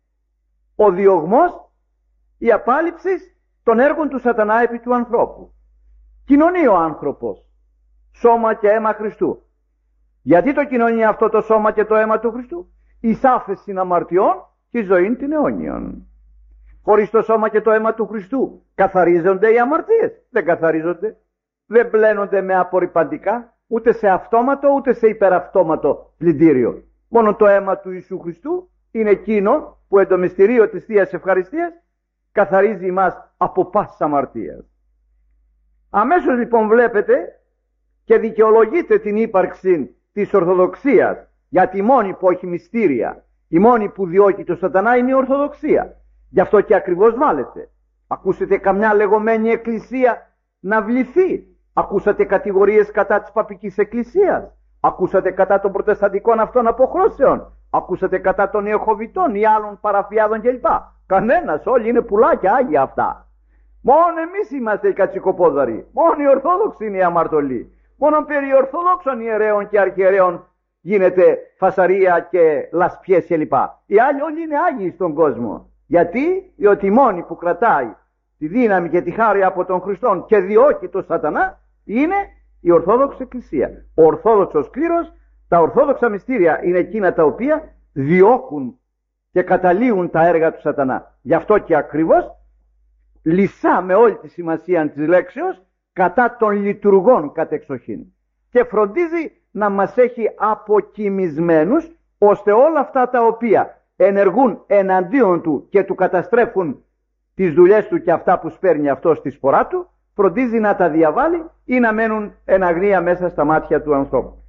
ο διωγμός, η απάλληψη των έργων του σατανά επί του ανθρώπου. Κοινωνεί ο άνθρωπος σώμα και αίμα Χριστού. Γιατί το κοινωνεί αυτό το σώμα και το αίμα του Χριστού? Εις άφεσιν αμαρτιών και ζωήν την αιώνιον. Χωρίς το σώμα και το αίμα του Χριστού καθαρίζονται οι αμαρτίες? Δεν καθαρίζονται. Δεν πλένονται με απορριπαντικά, ούτε σε αυτόματο ούτε σε υπεραυτόματο πλυντήριο. Μόνο το αίμα του Ιησού Χριστού είναι εκείνο που εν το μυστηρίο της Θείας Ευχαριστίας καθαρίζει εμάς από πάσης αμαρτίας. Αμέσως λοιπόν βλέπετε και δικαιολογείτε την ύπαρξη της Ορθοδοξίας, γιατί η μόνη που έχει μυστήρια, η μόνη που διώκει το σατανά είναι η Ορθοδοξία. Γι' αυτό και ακριβώς βάλετε. Ακούσετε καμιά λεγόμενη εκκλησία να βληθεί? Ακούσατε κατηγορίες κατά της παπικής εκκλησίας? Ακούσατε κατά των προτεσταντικών αυτών αποχρώσεων? Ακούσατε κατά των Ιεχωβητών ή άλλων παραφιάδων κλπ? Κανένας, όλοι είναι πουλάκια άγια αυτά. Μόνο εμείς είμαστε οι κατσικοπόδαροι. Μόνο οι Ορθόδοξοι είναι οι αμαρτωλοί. Μόνο περί Ορθοδόξων ιερέων και αρχιερέων γίνεται φασαρία και λασπιές κλπ. Οι άλλοι όλοι είναι άγιοι στον κόσμο. Γιατί? Διότι η μόνη που κρατάει τη δύναμη και τη χάρη από τον Χριστόν και διώκει το σατανά είναι η Ορθόδοξη Εκκλησία. Ο Ορθόδοξος κλήρος, τα Ορθόδοξα μυστήρια είναι εκείνα τα οποία διώκουν και καταλύουν τα έργα του σατανά. Γι' αυτό και ακριβώς λυσά με όλη τη σημασία της λέξεως κατά των λειτουργών κατεξοχήν και φροντίζει να μας έχει αποκοιμισμένους, ώστε όλα αυτά τα οποία ενεργούν εναντίον του και του καταστρέφουν τις δουλειές του και αυτά που σπέρνει αυτό στη σπορά του, φροντίζει να τα διαβάλει ή να μένουν εν αγνία μέσα στα μάτια του ανθρώπου.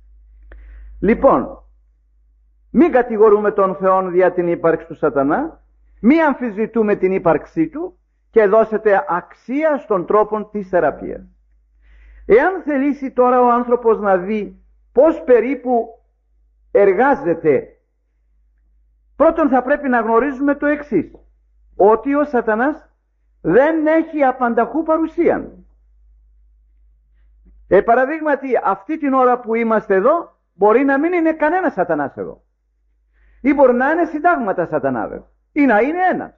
Λοιπόν, μην κατηγορούμε τον Θεό δια την ύπαρξη του σατανά, μην αμφισβητούμε την ύπαρξή του και δώσετε αξία στον τρόπο της θεραπείας. Εάν θελήσει τώρα ο άνθρωπος να δει πώς περίπου εργάζεται, πρώτον θα πρέπει να γνωρίζουμε το εξής, ότι ο σατανάς δεν έχει απανταχού παρουσία. Ε, παραδείγματι, αυτή την ώρα που είμαστε εδώ, μπορεί να μην είναι κανένα σατανάς εδώ. Ή μπορεί να είναι συντάγματα σατανάδες. Ή να είναι ένας.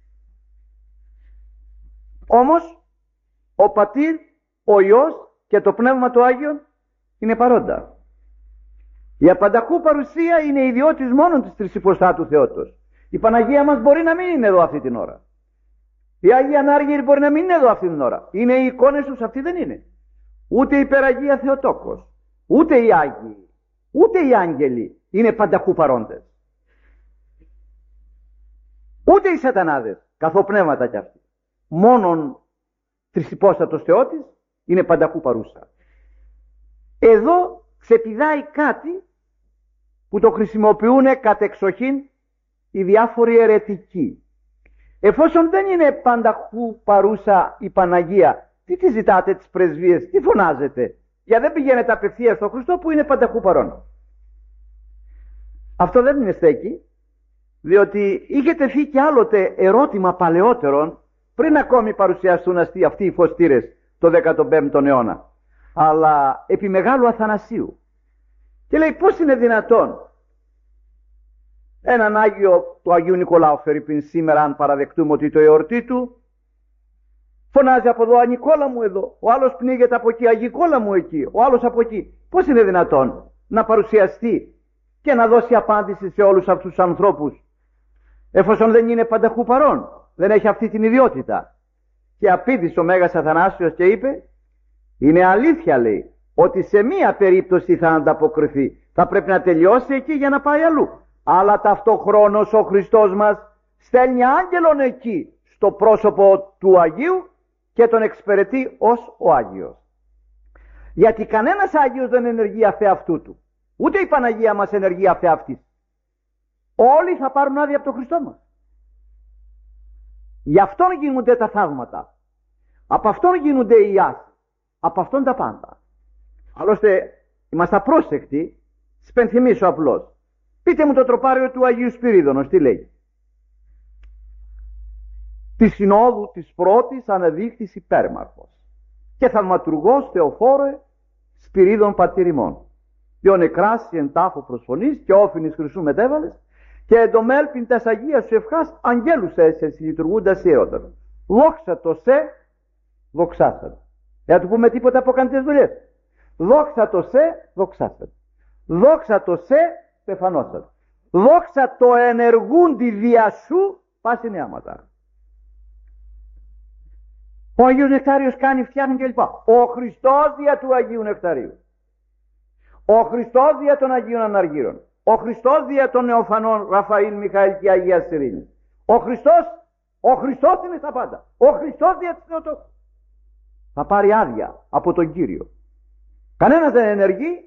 Όμως, ο Πατήρ, ο Υιός και το Πνεύμα του Άγιον είναι παρόντα. Η απανταχού παρουσία είναι ιδιώτης μόνο της τρισυποστάτου Θεότος. Η Παναγία μας μπορεί να μην είναι εδώ αυτή την ώρα. Η Άγια Ανάργυρη μπορεί να μην είναι εδώ αυτή την ώρα. Είναι οι εικόνες τους, αυτοί δεν είναι. Ούτε η Υπεραγία Θεοτόκος, ούτε οι Άγιοι, ούτε οι Άγγελοι είναι πανταχού παρόντες. Ούτε οι σατανάδες, καθοπνεύματα κι αυτοί. Μόνον τρισυπόστατος Θεότης είναι πανταχού παρούσα. Εδώ ξεπηδάει κάτι που το χρησιμοποιούν κατεξοχήν οι διάφοροι αιρετικοί. Εφόσον δεν είναι πανταχού παρούσα η Παναγία, τι τη ζητάτε τις πρεσβείες, τι φωνάζετε? Για δεν πηγαίνετε απευθείας στον Χριστό που είναι πανταχού παρόν. Αυτό δεν είναι στέκει, διότι είχε τεθεί κι άλλοτε ερώτημα παλαιότερον, πριν ακόμη παρουσιαστούν αυτοί οι φωστήρες το δέκατο πέμπτο αιώνα, αλλά επί Μεγάλου Αθανασίου. Και λέει, πώς είναι δυνατόν έναν Άγιο του Αγίου Νικολάου Φερρυπίν σήμερα, αν παραδεχτούμε ότι το εορτή του, Φωνάζει από εδώ, Ανικόλα μου εδώ. Ο άλλος πνίγεται από εκεί, Αγικόλα μου εκεί. Ο άλλος από εκεί. Πώς είναι δυνατόν να παρουσιαστεί και να δώσει απάντηση σε όλους αυτούς τους ανθρώπους, εφόσον δεν είναι πανταχού παρόν, δεν έχει αυτή την ιδιότητα? Και απήντησε ο Μέγας Αθανάσιος και είπε, είναι αλήθεια, λέει, ότι σε μία περίπτωση θα ανταποκριθεί. Θα πρέπει να τελειώσει εκεί για να πάει αλλού. Αλλά ταυτοχρόνως ο Χριστός μας στέλνει άγγελον εκεί στο πρόσωπο του Αγίου και τον εξυπηρετεί ως ο Άγιος. Γιατί κανένας Άγιος δεν ενεργεί αφ' αυτού του. Ούτε η Παναγία μας ενεργεί αφ' αυτής. Όλοι θα πάρουν άδεια από τον Χριστό μας. Γι' αυτόν γίνονται τα θαύματα. Από αυτόν γίνονται οι ιάσει. Από αυτόν τα πάντα. Άλλωστε είμαστε απρόσεκτοι. Σπενθυμίσω απλώς. Πείτε μου το τροπάριο του Αγίου Σπυρίδωνος τι λέει. Τη συνόδου της πρώτης αναδείχθης υπέρμαρχος και θαυματουργός Θεοφόρε Σπυρίδων πατήρ διό νεκράσι εν τάφο προσφωνής και όφινης χρυσού μετέβαλες και εντομέλπιν τας Αγίας σου ευχάς αγγέλους έσαι λειτουργούντας ήρωτα. Δόξα το σε, δοξάσατε. Για να του πούμε τίποτα από κανείς δουλειές. Δόξα το σε, δοξάσατε. Δόξα το σε, στεφανώσατε. Δόξα το ενεργούντι δια σου, πάση νεάματα. Ο Αγίος Νεκτάριος κάνει, φτιάχνει κλπ. Ο Χριστός δια του Αγίου Νεκταρίου. Ο Χριστός δια των Αγίων Αναργύρων. Ο Χριστός δια των Νεοφανών Ραφαήλ, Μιχαήλ και Αγίας Ειρήνης. Ο Χριστός, ο Χριστός είναι στα πάντα. Ο Χριστός δια της Θεοτόκου. Θα πάρει άδεια από τον Κύριο. Κανένας δεν ενεργεί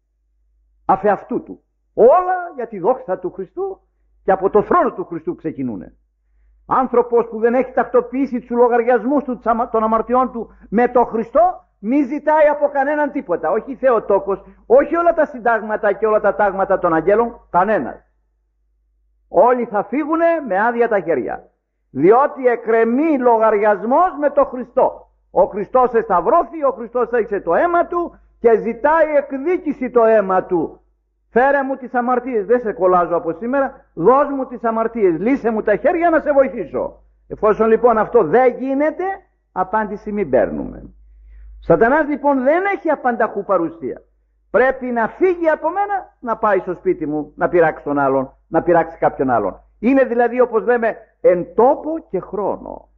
αφ' αυτού του. Όλα για τη δόξα του Χριστού και από το θρόνο του Χριστού ξεκινούνε. Άνθρωπος που δεν έχει τακτοποιήσει τους λογαριασμούς του, των αμαρτιών του με τον Χριστό, μη ζητάει από κανέναν τίποτα. Όχι Θεοτόκος, όχι όλα τα συντάγματα και όλα τα τάγματα των αγγέλων, κανένας. Όλοι θα φύγουνε με άδεια τα χέρια. Διότι εκκρεμεί λογαριασμός με τον Χριστό. Ο Χριστός εσταυρώθη, ο Χριστός έριξε το αίμα του και ζητάει εκδίκηση το αίμα του. Φέρε μου τις αμαρτίες, δεν σε κολλάζω από σήμερα, δώσ' μου τις αμαρτίες, λύσε μου τα χέρια να σε βοηθήσω. Εφόσον λοιπόν αυτό δεν γίνεται, απάντηση μην παίρνουμε. Σατανάς λοιπόν δεν έχει απανταχού παρουσία. Πρέπει να φύγει από μένα, να πάει στο σπίτι μου, να πειράξει τον άλλον, να πειράξει κάποιον άλλον. Είναι δηλαδή, όπως λέμε, εν τόπο και χρόνο.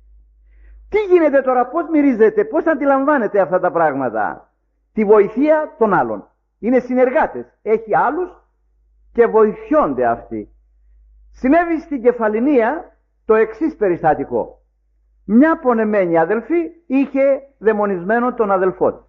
Τι γίνεται τώρα, πώς μυρίζετε, πώς αντιλαμβάνετε αυτά τα πράγματα? Τη βοηθεία των άλλων. Είναι συνεργάτες. Έχει άλλους και βοηθιόνται αυτοί. Συνέβη στην Κεφαληνία το εξής περιστατικό. Μια πονεμένη αδελφή είχε δαιμονισμένο τον αδελφό της.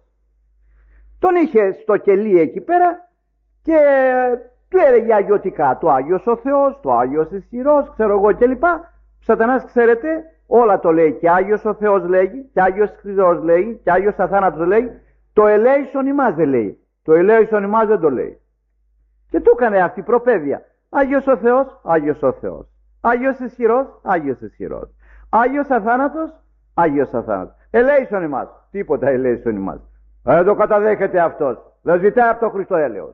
Τον είχε στο κελί εκεί πέρα και του έλεγε αγιωτικά το Άγιος ο Θεός, το Άγιος ισχυρός, ξέρω εγώ κλπ. Σατανάς, ξέρετε, όλα το λέει, και Άγιος ο Θεός λέγει, και Άγιος ισχυρός λέει, και Άγιος αθάνατος λέει. Το ελέησον ημάς δεν λέει. Το ελέησον ημάς δεν το λέει. Και του έκανε αυτή η προπαίδεια. Άγιος ο Θεός, Άγιος ο Θεός. Άγιος ισχυρός, Άγιος ισχυρός. Άγιος αθάνατος, Άγιος αθάνατος. Ελέησον ημάς. Τίποτα ελέησον ημάς. Δεν το καταδέχεται αυτός. Δεν ζητάει από τον Χριστό έλεος.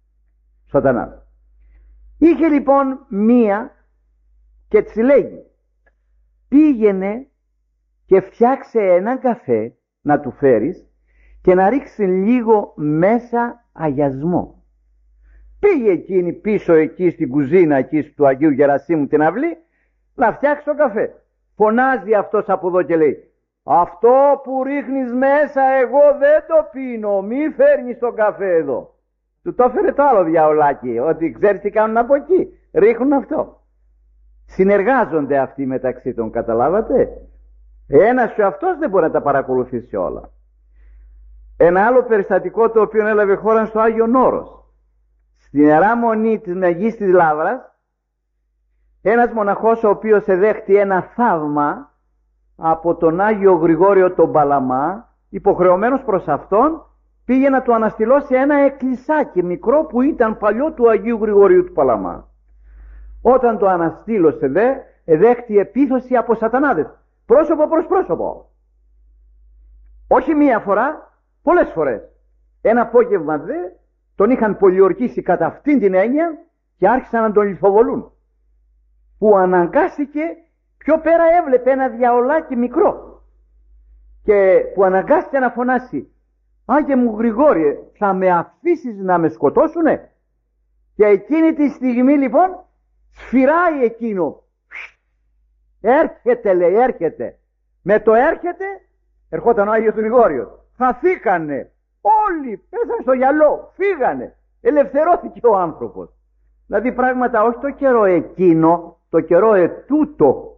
Σατανάς. Είχε λοιπόν μία και της λέγει, πήγαινε και φτιάξε έναν καφέ να του φέρεις και να ρίξει λίγο μέσα αγιασμό. Πήγε εκείνη πίσω εκεί στην κουζίνα εκεί του Αγίου Γερασίμου την αυλή να φτιάξει τον καφέ. Φωνάζει αυτός από εδώ και λέει, αυτό που ρίχνεις μέσα εγώ δεν το πίνω, μη φέρνεις τον καφέ εδώ. Του το έφερε το άλλο διαολάκι, ότι ξέρεις τι κάνουν από εκεί, ρίχνουν αυτό. Συνεργάζονται αυτοί μεταξύ των, καταλάβατε. Ένας και αυτός δεν μπορεί να τα παρακολουθήσει όλα. Ένα άλλο περιστατικό το οποίο έλαβε χώρα στο Άγιον Όρος. Στην Ιερά Μονή της Μεγίστης Λαύρας, ένας μοναχός ο οποίος εδέχτη ένα θαύμα από τον Άγιο Γρηγόριο τον Παλαμά, υποχρεωμένος προς αυτόν, πήγε να του αναστηλώσει ένα εκκλησάκι μικρό που ήταν παλιό του Αγίου Γρηγορίου του Παλαμά. Όταν το αναστήλωσε δε, εδέχτη επίθεση από σατανάδες, πρόσωπο προς πρόσωπο. Όχι μία φορά, πολλές φορές. Ένα απόγευμα δε τον είχαν πολιορκήσει κατά αυτήν την έννοια και άρχισαν να τον λιθοβολούν. Που αναγκάστηκε, πιο πέρα έβλεπε ένα διαολάκι μικρό και που αναγκάστηκε να φωνάσει «Άγιε μου Γρηγόριε, θα με αφήσεις να με σκοτώσουνε?» Και εκείνη τη στιγμή λοιπόν σφυράει εκείνο. Έρχεται, λέει, έρχεται. Με το έρχεται, ερχόταν ο Άγιος Γρηγόριος. Χαθήκανε. Όλοι πέσαν στο γυαλό. Φύγανε. Ελευθερώθηκε ο άνθρωπος. Δηλαδή πράγματα όχι το καιρό εκείνο, το καιρό ετούτο.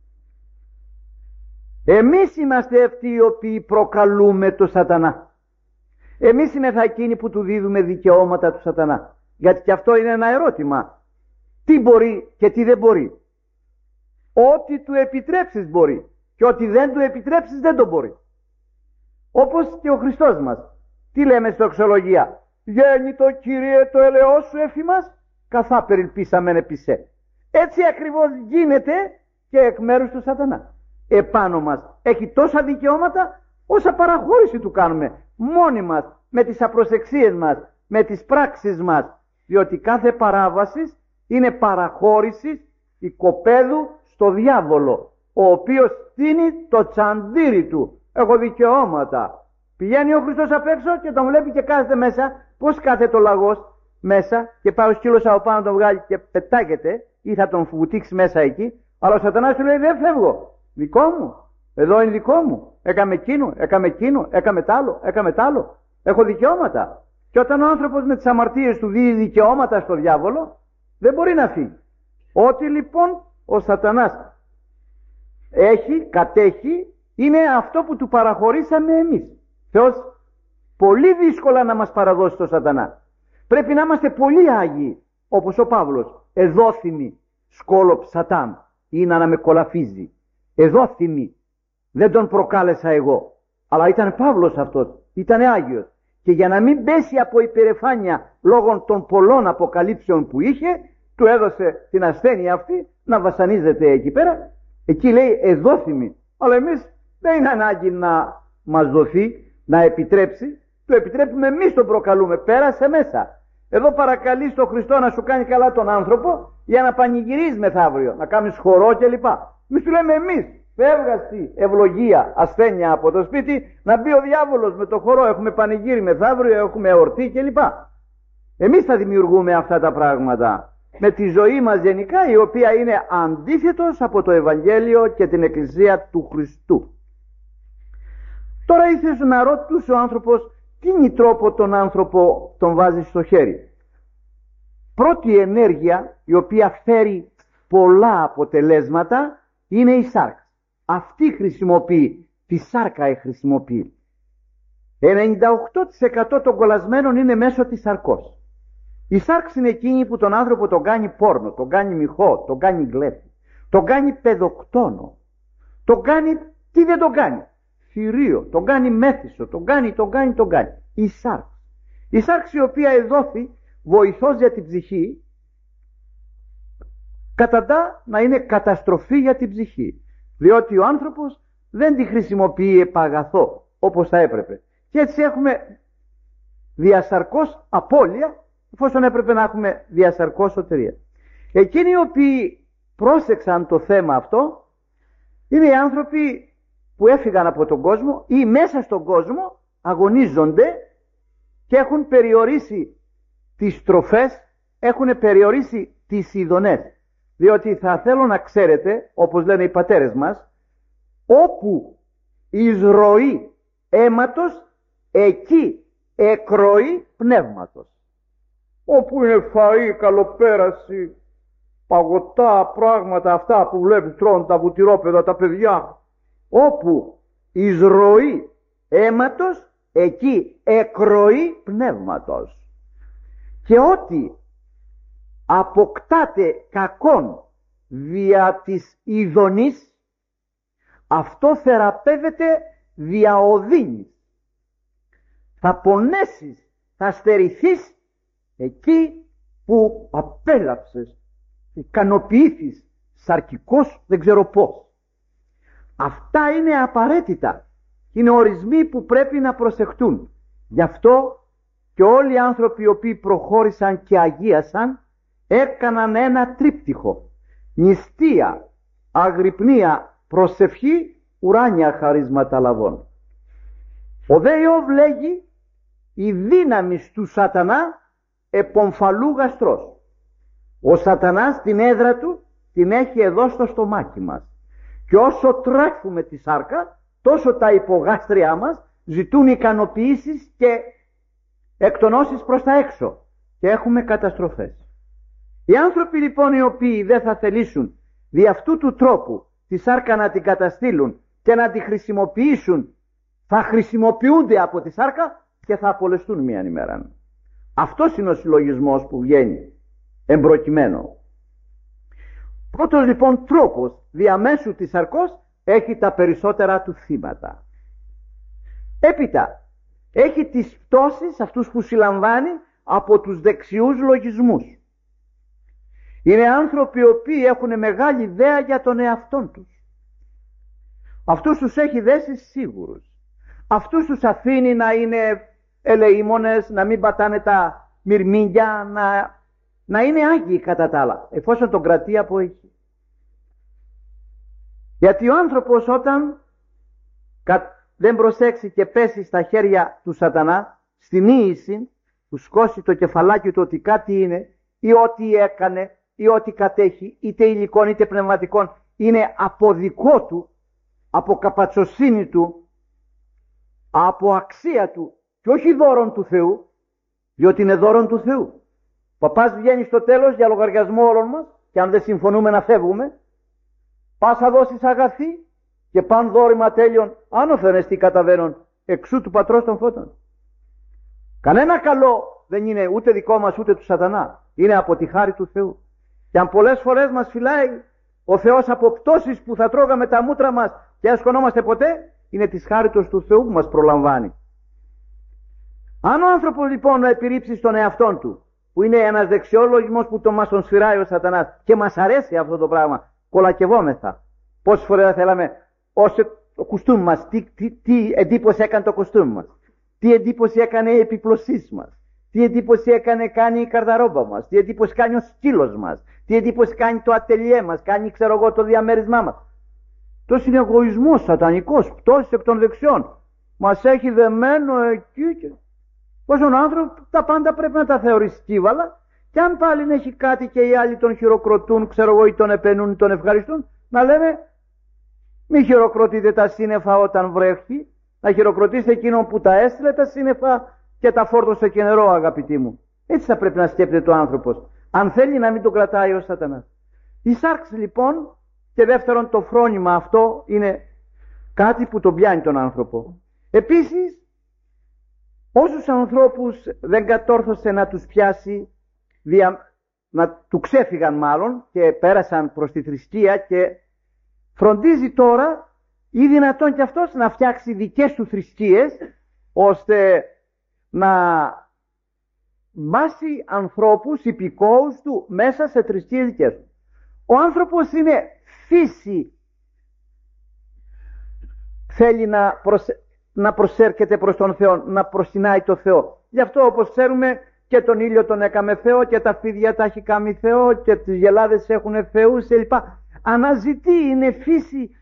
Εμείς είμαστε αυτοί οι οποίοι προκαλούμε το σατανά. Εμείς είναι θα εκείνοι που του δίδουμε δικαιώματα του σατανά. Γιατί και αυτό είναι ένα ερώτημα. Τι μπορεί και τι δεν μπορεί. Ό,τι του επιτρέψεις μπορεί και ό,τι δεν του επιτρέψεις δεν το μπορεί. Όπως και ο Χριστός μας. Τι λέμε στο Εξολογία? «Γέννητο Κύριε το ελαιός σου έφημας, καθά περιλπίσαμεν επισέ». Έτσι ακριβώς γίνεται και εκ μέρους του σατανά. Επάνω μας έχει τόσα δικαιώματα όσα παραχώρηση του κάνουμε μόνοι μας, με τις απροσεξίες μας, με τις πράξεις μας. Διότι κάθε παράβαση είναι παραχώρηση οικοπαίδου στο διάβολο, ο οποίος στείνει το τσαντήρι του. Έχω δικαιώματα. Πηγαίνει ο Χριστός απ' έξω και τον βλέπει και κάθεται μέσα. Πώς κάθεται ο λαγός μέσα και πάει ο σκύλος από πάνω, τον βγάλει και πετάγεται ή θα τον βουτήξει μέσα εκεί. Αλλά ο σατανάς του λέει δεν φεύγω. Δικό μου. Εδώ είναι δικό μου. Έκαμε εκείνο, έκαμε εκείνο, έκαμε τ' άλλο, έκαμε τ' άλλο. Έχω δικαιώματα. Και όταν ο άνθρωπος με τις αμαρτίες του δίνει δικαιώματα στο διάβολο, δεν μπορεί να φύγει. Ό,τι λοιπόν ο σατανάς έχει, κατέχει, είναι αυτό που του παραχωρήσαμε εμείς. Θεός πολύ δύσκολα να μας παραδώσει το σατανά. Πρέπει να είμαστε πολύ άγιοι, όπως ο Παύλος. Εδόθυμοι σκόλοπ σατάν, είναι να με κολαφίζει. Εδόθυμοι, δεν τον προκάλεσα εγώ. Αλλά ήταν Παύλος αυτός, ήταν άγιος. Και για να μην πέσει από υπερηφάνεια λόγω των πολλών αποκαλύψεων που είχε, του έδωσε την ασθένεια αυτή να βασανίζεται εκεί πέρα. Εκεί λέει εδόθυμοι. Αλλά εμείς δεν είναι ανάγκη να μας δοθεί, να επιτρέψει. Το επιτρέπουμε εμείς, τον προκαλούμε. Πέρασε μέσα. Εδώ παρακαλείς τον Χριστό να σου κάνει καλά τον άνθρωπο για να πανηγυρίζει μεθαύριο, να κάνεις χορό κλπ. Εμείς του λέμε εμείς. Φεύγαστη ευλογία, ασθένεια από το σπίτι, να μπει ο διάβολος με το χορό. Έχουμε πανηγύρι μεθαύριο, έχουμε εορτή κλπ. Εμείς θα δημιουργούμε αυτά τα πράγματα με τη ζωή μας γενικά, η οποία είναι αντίθετος από το Ευαγγέλιο και την Εκκλησία του Χριστού. Τώρα ήθελε να ρωτούσε ο άνθρωπος τι τρόπο τον άνθρωπο τον βάζει στο χέρι. Πρώτη ενέργεια η οποία φέρει πολλά αποτελέσματα είναι η σάρκα. Αυτή χρησιμοποιεί, τη σάρκα χρησιμοποιεί. ενενήντα οκτώ τοις εκατό των κολλασμένων είναι μέσω της σαρκός. Η σάρκα είναι εκείνη που τον άνθρωπο τον κάνει πόρνο, τον κάνει μοιχό, τον κάνει γλέφτη, τον κάνει παιδοκτόνο, τον κάνει, τι δεν τον κάνει, θηρίο, τον κάνει μέθησο, τον κάνει, τον κάνει, τον κάνει. Η σάρκα. Η σάρκα η οποία εδόθη βοηθός για την ψυχή, καταντά να είναι καταστροφή για την ψυχή. Διότι ο άνθρωπος δεν τη χρησιμοποιεί επαγαθό όπως θα έπρεπε. Και έτσι έχουμε διασαρκώς απώλεια, εφόσον έπρεπε να έχουμε διασαρκώς σωτηρία. Εκείνοι οι οποίοι πρόσεξαν το θέμα αυτό είναι οι άνθρωποι που έφυγαν από τον κόσμο ή μέσα στον κόσμο αγωνίζονται και έχουν περιορίσει τις τροφές, έχουν περιορίσει τις ειδονές. Διότι θα θέλω να ξέρετε, όπως λένε οι πατέρες μας, όπου εισρωή αίματος, εκεί εκροή πνεύματος. Όπου είναι φαΐ, καλοπέραση, παγωτά, πράγματα αυτά που βλέπεις τρώνε τα βουτυρόπεδα, τα παιδιά. Όπου εισρωή αίματος, εκεί εκροή πνεύματος. Και ότι αποκτάται κακόν δια της ειδονής, αυτό θεραπεύεται δια οδύνης. Θα πονέσεις, θα στερηθείς εκεί που απέλαψες, ικανοποιήθης, σαρκικός δεν ξέρω πώς. Αυτά είναι απαραίτητα. Είναι ορισμοί που πρέπει να προσεχτούν. Γι' αυτό και όλοι οι άνθρωποι οι οποίοι προχώρησαν και αγίασαν έκαναν ένα τρίπτυχο. Νηστεία, αγρυπνία, προσευχή, ουράνια χαρίσματα λαβών. Ο δε Ιώβ λέγει, η δύναμη του σατανά επομφαλού γαστρός. Ο σατανάς την έδρα του την έχει εδώ στο στομάχι μας. Και όσο τρέφουμε τη σάρκα, τόσο τα υπογάστριά μας ζητούν ικανοποιήσεις και εκτονώσεις προς τα έξω. Και έχουμε καταστροφές. Οι άνθρωποι λοιπόν οι οποίοι δεν θα θελήσουν δι' αυτού του τρόπου τη σάρκα να την καταστήλουν και να τη χρησιμοποιήσουν, θα χρησιμοποιούνται από τη σάρκα και θα απολεστούν μία ημέρα. Αυτός είναι ο συλλογισμός που βγαίνει εμπροκειμένο. Πρώτος λοιπόν τρόπος διαμέσου της σαρκός έχει τα περισσότερα του θύματα. Έπειτα έχει τις πτώσεις αυτούς που συλλαμβάνει από τους δεξιούς λογισμούς. Είναι άνθρωποι οι οποίοι έχουν μεγάλη ιδέα για τον εαυτόν τους. Αυτούς τους έχει δέσει σίγουρους. Αυτούς τους αφήνει να είναι ελεήμονες, να μην πατάνε τα μυρμήγκια, να, να είναι άγιοι κατά τα άλλα, εφόσον τον κρατεί από εκεί. Γιατί ο άνθρωπος όταν δεν προσέξει και πέσει στα χέρια του σατανά, στην ίηση, που σκώσει το κεφαλάκι του ότι κάτι είναι, ή ό,τι έκανε, ή ό,τι κατέχει, είτε υλικών είτε πνευματικών, είναι από δικό του, από καπατσοσύνη του, από αξία του και όχι δώρον του Θεού, διότι είναι δώρον του Θεού. Ο παπάς βγαίνει στο τέλος για λογαριασμό όλων μας και αν δεν συμφωνούμε να φεύγουμε, πάσα δώσεις αγαθή και παν δόρημα τέλειον άνωθεν εστί καταβαίνον εξού του πατρός των φώτων. Κανένα καλό δεν είναι ούτε δικό μας ούτε του σατανά, είναι από τη χάρη του Θεού. Και αν πολλές φορές μας φυλάει ο Θεός από πτώσεις που θα τρώγαμε τα μούτρα μας και δεν σκονόμαστε ποτέ, είναι της χάριτος του Θεού που μας προλαμβάνει. Αν ο άνθρωπος λοιπόν επιρρύψει στον εαυτόν του, που είναι ένας δεξιόλογισμός που το μας τον σφυράει ο σατανάς και μας αρέσει αυτό το πράγμα, κολακευόμεθα. Πόσες φορές θα θέλαμε όσο το κουστούμι μας, τι, τι, τι εντύπωση έκανε το κουστούμι μας, τι εντύπωση έκανε η επιπλωσής μας, τι εντύπωση έκανε κάνει η καρδαρόμπα μας, τι εντύπωση κάνει ο σκύλος μας, τι εντύπωση κάνει το ατελιέ μας, κάνει ξέρω εγώ το διαμέρισμά μας. Το είναι εγωισμός σατανικός, πτώση εκ των δεξιών. Μας έχει δεμένο εκεί και... Πως ο άνθρωπος τα πάντα πρέπει να τα θεωρήσει σκύβαλα και αν πάλι έχει κάτι και οι άλλοι τον χειροκροτούν, ξέρω εγώ, ή τον επενούν ή τον ευχαριστούν, να λέμε μη χειροκροτείτε τα σύννεφα όταν βρέχει, να χειροκροτήσετε εκείνον που τα έστειλε τα σύννεφα και τα φόρτωσε και νερό, αγαπητοί μου. Έτσι θα πρέπει να σκέπτεται ο άνθρωπος, αν θέλει να μην τον κρατάει ο σατανάς. Η σάρξη λοιπόν, και δεύτερον το φρόνημα αυτό είναι κάτι που τον πιάνει τον άνθρωπο. Επίσης, όσους ανθρώπους δεν κατόρθωσε να τους πιάσει, δια, να του ξέφυγαν μάλλον και πέρασαν προς τη θρησκεία και φροντίζει τώρα ή δυνατόν και αυτός να φτιάξει δικές του θρησκείες ώστε να βάσει ανθρώπους υπηκόους του μέσα σε θρησκείες δικές του. Ο άνθρωπος είναι φύση, θέλει να, προσε... να προσέρχεται προς τον Θεό, να προσκυνάει το Θεό. Γι' αυτό όπως ξέρουμε και τον ήλιο τον έκαμε Θεό και τα φίδια τα έχει κάνει Θεό και τις γελάδες έχουν θεούς κλπ. Αναζητεί, είναι φύση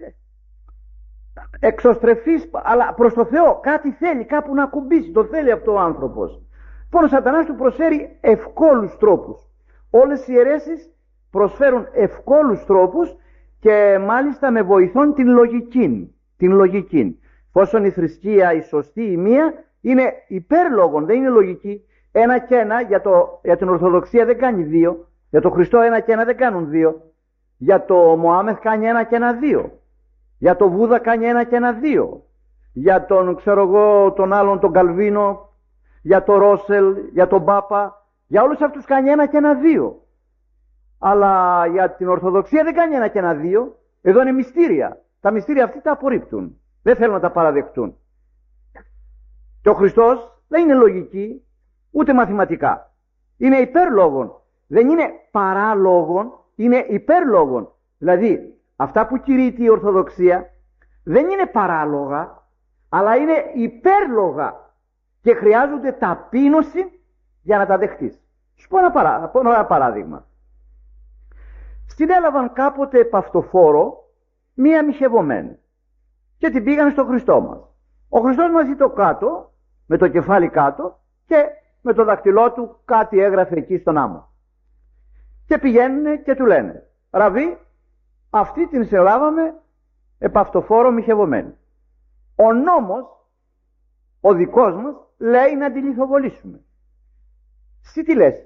εξωστρεφής, αλλά προς το Θεό κάτι θέλει, κάπου να κουμπίσει, το θέλει αυτό ο άνθρωπος. Λοιπόν ο σατανάς του προσφέρει ευκόλους τρόπους. Όλες οι αιρέσεις προσφέρουν ευκόλους τρόπους και μάλιστα με βοηθούν την λογική. Την λογική. Πόσον η θρησκεία, η σωστή, η μία, είναι υπέρλογον, δεν είναι λογική. Ένα και ένα για, το, για την Ορθοδοξία δεν κάνει δύο. Για τον Χριστό ένα και ένα δεν κάνουν δύο. Για το Μωάμεθ κάνει ένα και ένα δύο. Για το Βούδα κάνει ένα και ένα δύο. Για τον, ξέρω εγώ, τον άλλον τον Καλβίνο, για τον Ρόσελ, για τον Πάπα, για όλους αυτούς κάνει ένα και ένα δύο. Αλλά για την Ορθοδοξία δεν κάνει ένα και ένα δύο. Εδώ είναι μυστήρια. Τα μυστήρια αυτοί τα απορρίπτουν. Δεν θέλουν να τα παραδεχτούν. Και ο Χριστός δεν είναι λογική, ούτε μαθηματικά. Είναι υπερλόγων. Δεν είναι παράλογων, είναι υπερλόγων. Δηλαδή, αυτά που κηρύττει η Ορθοδοξία δεν είναι παράλογα, αλλά είναι υπέρλογα και χρειάζονται ταπείνωση για να τα δεχτείς. Σου πω ένα, παρά, πω ένα παράδειγμα. Συνέλαβαν κάποτε επαυτοφόρο μία μοιχευωμένη και την πήγαν στο Χριστό μας. Ο Χριστός μαζί το κάτω, με το κεφάλι κάτω και με το δακτυλό του κάτι έγραφε εκεί στον άμμο. Και πηγαίνουν και του λένε, Ραβί, αυτή την συλλάβαμε επαυτοφόρο μοιχευωμένη. Ο νόμος, ο δικός μας, λέει να τη λιθοβολήσουμε. Εσύ τι λες?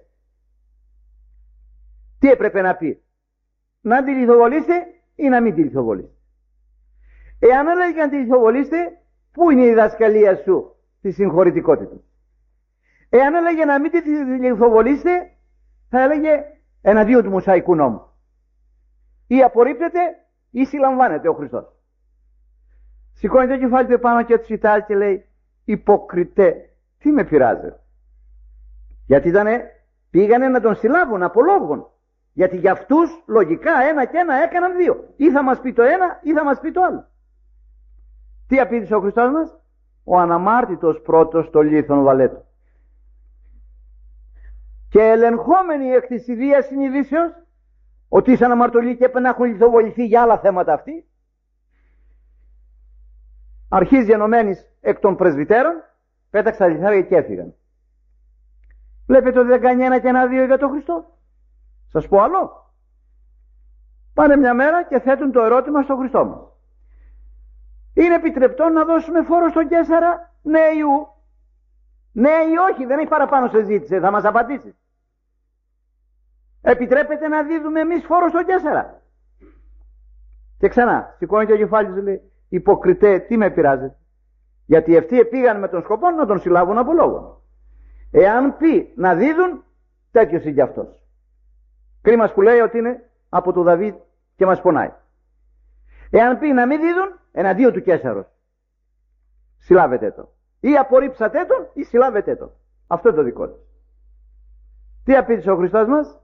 Τι έπρεπε να πει? Να τη λιθοβολήσετε ή να μην τη λιθοβολήσετε? Εάν έλεγε να τη λιθοβολήσετε, πού είναι η διδασκαλία σου τη συγχωρητικότητα? Εάν έλεγε να μην τη λιθοβολήσετε, θα έλεγε εναντίον του Μωσαϊκού νόμου. Ή απορρίπτεται ή συλλαμβάνεται ο Χριστός. Σηκώνει το κεφάλι του επάνω και του κοιτάζει και λέει, υποκριτέ, τι με πειράζει? Γιατί ήτανε, πήγανε να τον συλλάβουν από λόγων. Γιατί για αυτούς λογικά ένα και ένα έκαναν δύο. Ή θα μας πει το ένα ή θα μας πει το άλλο. Τι απήντησε ο Χριστός μας? Ο αναμάρτητος πρώτος το λίθον βαλέτο. Και ελεγχόμενοι εκ της ιδίας συνειδήσεως ότι ήσαν αμαρτωλοί και έπρεπε να έχουν λιθοβοληθεί για άλλα θέματα αυτοί, αρχίζει ενωμένης εκ των πρεσβυτέρων, πέταξαν τα λιθάρια και έφυγαν. Βλέπετε ότι δεν κάνει ένα και ένα δύο για τον Χριστό? Σας πω άλλο. Πάνε μια μέρα και θέτουν το ερώτημα στον Χριστό μας. Είναι επιτρεπτό να δώσουμε φόρο στον Καίσαρα? Ναι ή ου? Ναι ή όχι? Δεν έχει παραπάνω συζήτηση. Θα μας απαντήσει. Επιτρέπεται να δίδουμε εμείς φόρο στον Καίσαρα? Και ξανά σηκώνει το κεφάλι του, λέει, υποκριτέ, τι με πειράζει? Γιατί αυτοί πήγαν με τον σκοπό να τον συλλάβουν από λόγο. Εάν πει να δίδουν, τέτοιος είναι και αυτός. Κρίμα που λέει ότι είναι από το Δαβίδ και μας πονάει. Εάν πει να μην δίδουν, εναντίον του Καίσαρος, συλλάβετε το. Ή απορρίψατε τον ή συλλάβετε το. Αυτό είναι το δικό του. Τι απήντησε ο Χριστός μας?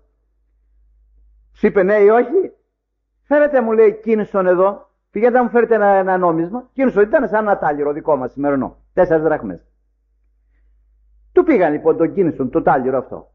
Σου είπε ναι ή όχι? Φέρετε, μου λέει, κίνησον εδώ. Πηγαίνετε να μου φέρετε ένα, ένα νόμισμα. Κίνησον ήταν σαν ένα τάλιρο δικό μας σημερινό. Τέσσερις δραχμές. Του πήγαν λοιπόν τον κίνησον, το τάλιρο αυτό.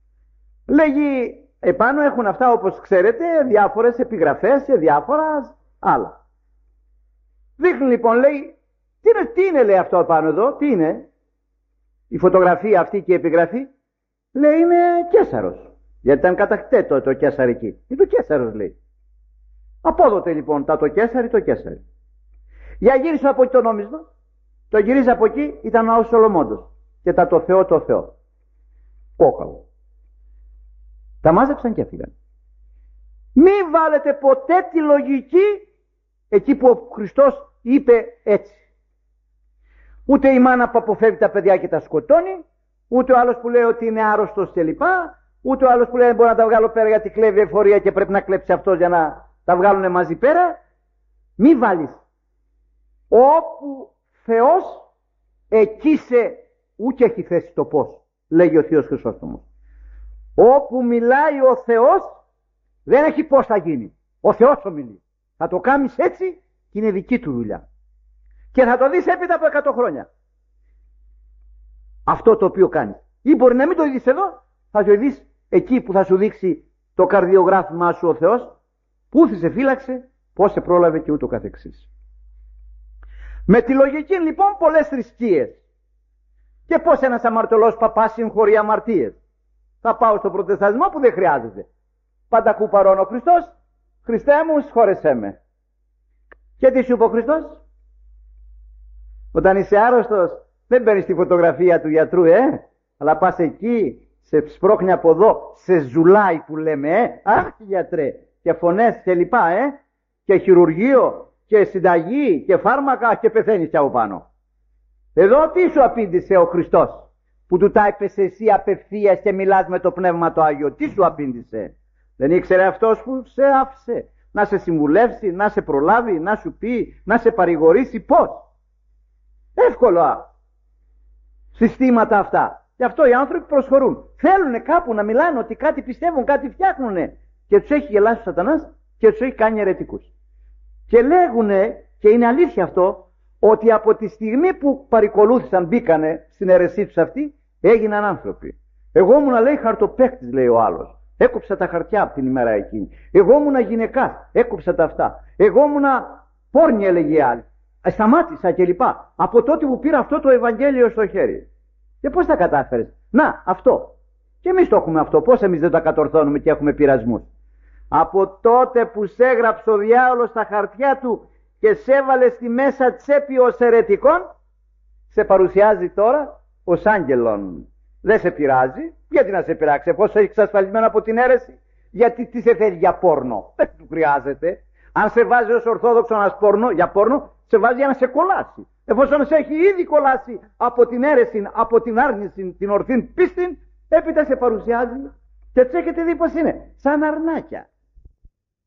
Λέγει, επάνω έχουν αυτά, όπως ξέρετε, διάφορες επιγραφές σε διάφορα άλλα. Δείχνει λοιπόν, λέει, τι είναι, τι είναι, λέει, αυτό πάνω εδώ? Τι είναι η φωτογραφία αυτή και η επιγραφή? Λέει, είναι Καίσαρος. Γιατί ήταν κατακτέ το, το Καίσαρ εκεί. Είναι το Καίσαρος, λέει. Απόδοτε λοιπόν τα το Καίσαρι, το Καίσαρι. Για γύρισα από εκεί το νόμισμα. Το γυρίζα από εκεί, ήταν ο Σολομόντος. Και τα το Θεό, το Θεό. Κόκαλο. Τα μάζεψαν και έφυγαν. Μη βάλετε ποτέ τη λογική εκεί που ο Χριστός είπε έτσι. Ούτε η μάνα που αποφεύγει τα παιδιά και τα σκοτώνει, ούτε ο άλλος που λέει ότι είναι άρρωστος κλπ. Ούτε ο άλλος που λέει δεν μπορώ να τα βγάλω πέρα γιατί κλέβει εφορία και πρέπει να κλέψει αυτός για να τα βγάλουν μαζί πέρα. Μη βάλεις. Όπου Θεός, εκεί σε ούτε έχει θέση το πώς, λέγει ο Θείος Χρυσόστομος. Όπου μιλάει ο Θεός δεν έχει πώς θα γίνει. Ο Θεός ομιλεί. Θα το κάνεις έτσι και είναι δική του δουλειά. Και θα το δεις έπειτα από εκατό χρόνια. Αυτό το οποίο κάνει. Ή μπορεί να μην το δεις εδώ, θα το δεις εκεί που θα σου δείξει το καρδιογράφημά σου ο Θεός, πού θα σε φύλαξε, πώς σε πρόλαβε και ούτω καθεξής. Με τη λογική λοιπόν πολλές θρησκείες. Και πώς ένας αμαρτωλός παπάς συγχωρεί αμαρτίες. Θα πάω στον προτεστανισμό που δεν χρειάζεται. Πανταχού παρών ο Χριστός, Χριστέ μου συγχώρεσέ με. Και τι σου είπε ο Χριστός? Όταν είσαι άρρωστος δεν παίρνεις τη φωτογραφία του γιατρού, ε, αλλά πας εκεί, σε σπρώχνει από εδώ, σε ζουλάει που λέμε, ε, αχ γιατρέ, και φωνές και λοιπά, ε, και χειρουργείο και συνταγή και φάρμακα και πεθαίνεις κι από πάνω. Εδώ τι σου απήντησε ο Χριστός που του τα είπες εσύ απευθείας και μιλάς με το Πνεύμα το Άγιο? Τι σου απήντησε? Δεν ήξερε αυτός που σε άφησε να σε συμβουλεύσει, να σε προλάβει, να σου πει, να σε παρηγορήσει? Πώς? Εύκολα συστήματα αυτά. Γι' αυτό οι άνθρωποι προσχωρούν. Θέλουν κάπου να μιλάνε ότι κάτι πιστεύουν, κάτι φτιάχνουν. Και τους έχει γελάσει ο Σατανάς και τους έχει κάνει αιρετικούς. Και λέγουνε, και είναι αλήθεια αυτό, ότι από τη στιγμή που παρικολούθησαν, μπήκανε στην αιρεσή τους αυτή, έγιναν άνθρωποι. Εγώ ήμουνα, λέει, χαρτοπαίκτης, λέει ο άλλος. Έκοψα τα χαρτιά από την ημέρα εκείνη. Εγώ ήμουνα γυναικάς, έκοψα τα αυτά. Εγώ ήμουνα πόρνη, έλεγε η άλλη. σταμάτησα κλπ. Από τότε που πήρα αυτό το Ευαγγέλιο στο χέρι. Και πώς τα κατάφερες? Να, αυτό. Και εμείς το έχουμε αυτό. Πώς εμείς δεν τα κατορθώνουμε και έχουμε πειρασμούς? Από τότε που σε έγραψε ο διάολος στα χαρτιά του και σε έβαλε στη μέσα τσέπη ως αιρετικών, σε παρουσιάζει τώρα ως άγγελον. Δεν σε πειράζει. Γιατί να σε πειράξει, εφόσον έχει εξασφαλισμένο από την αίρεση? Γιατί τι σε θέλει για πόρνο? Δεν του χρειάζεται. Αν σε βάζει ως Ορθόδοξο ένας πόρνο, για πόρνο, σε βάζει για να σε κολλάσει. Εφόσον σε έχει ήδη κολλάσει από την αίρεση, από την άρνηση, την ορθήν πίστη, έπειτα σε παρουσιάζει και τσέχετε δει πως είναι. Σαν αρνάκια.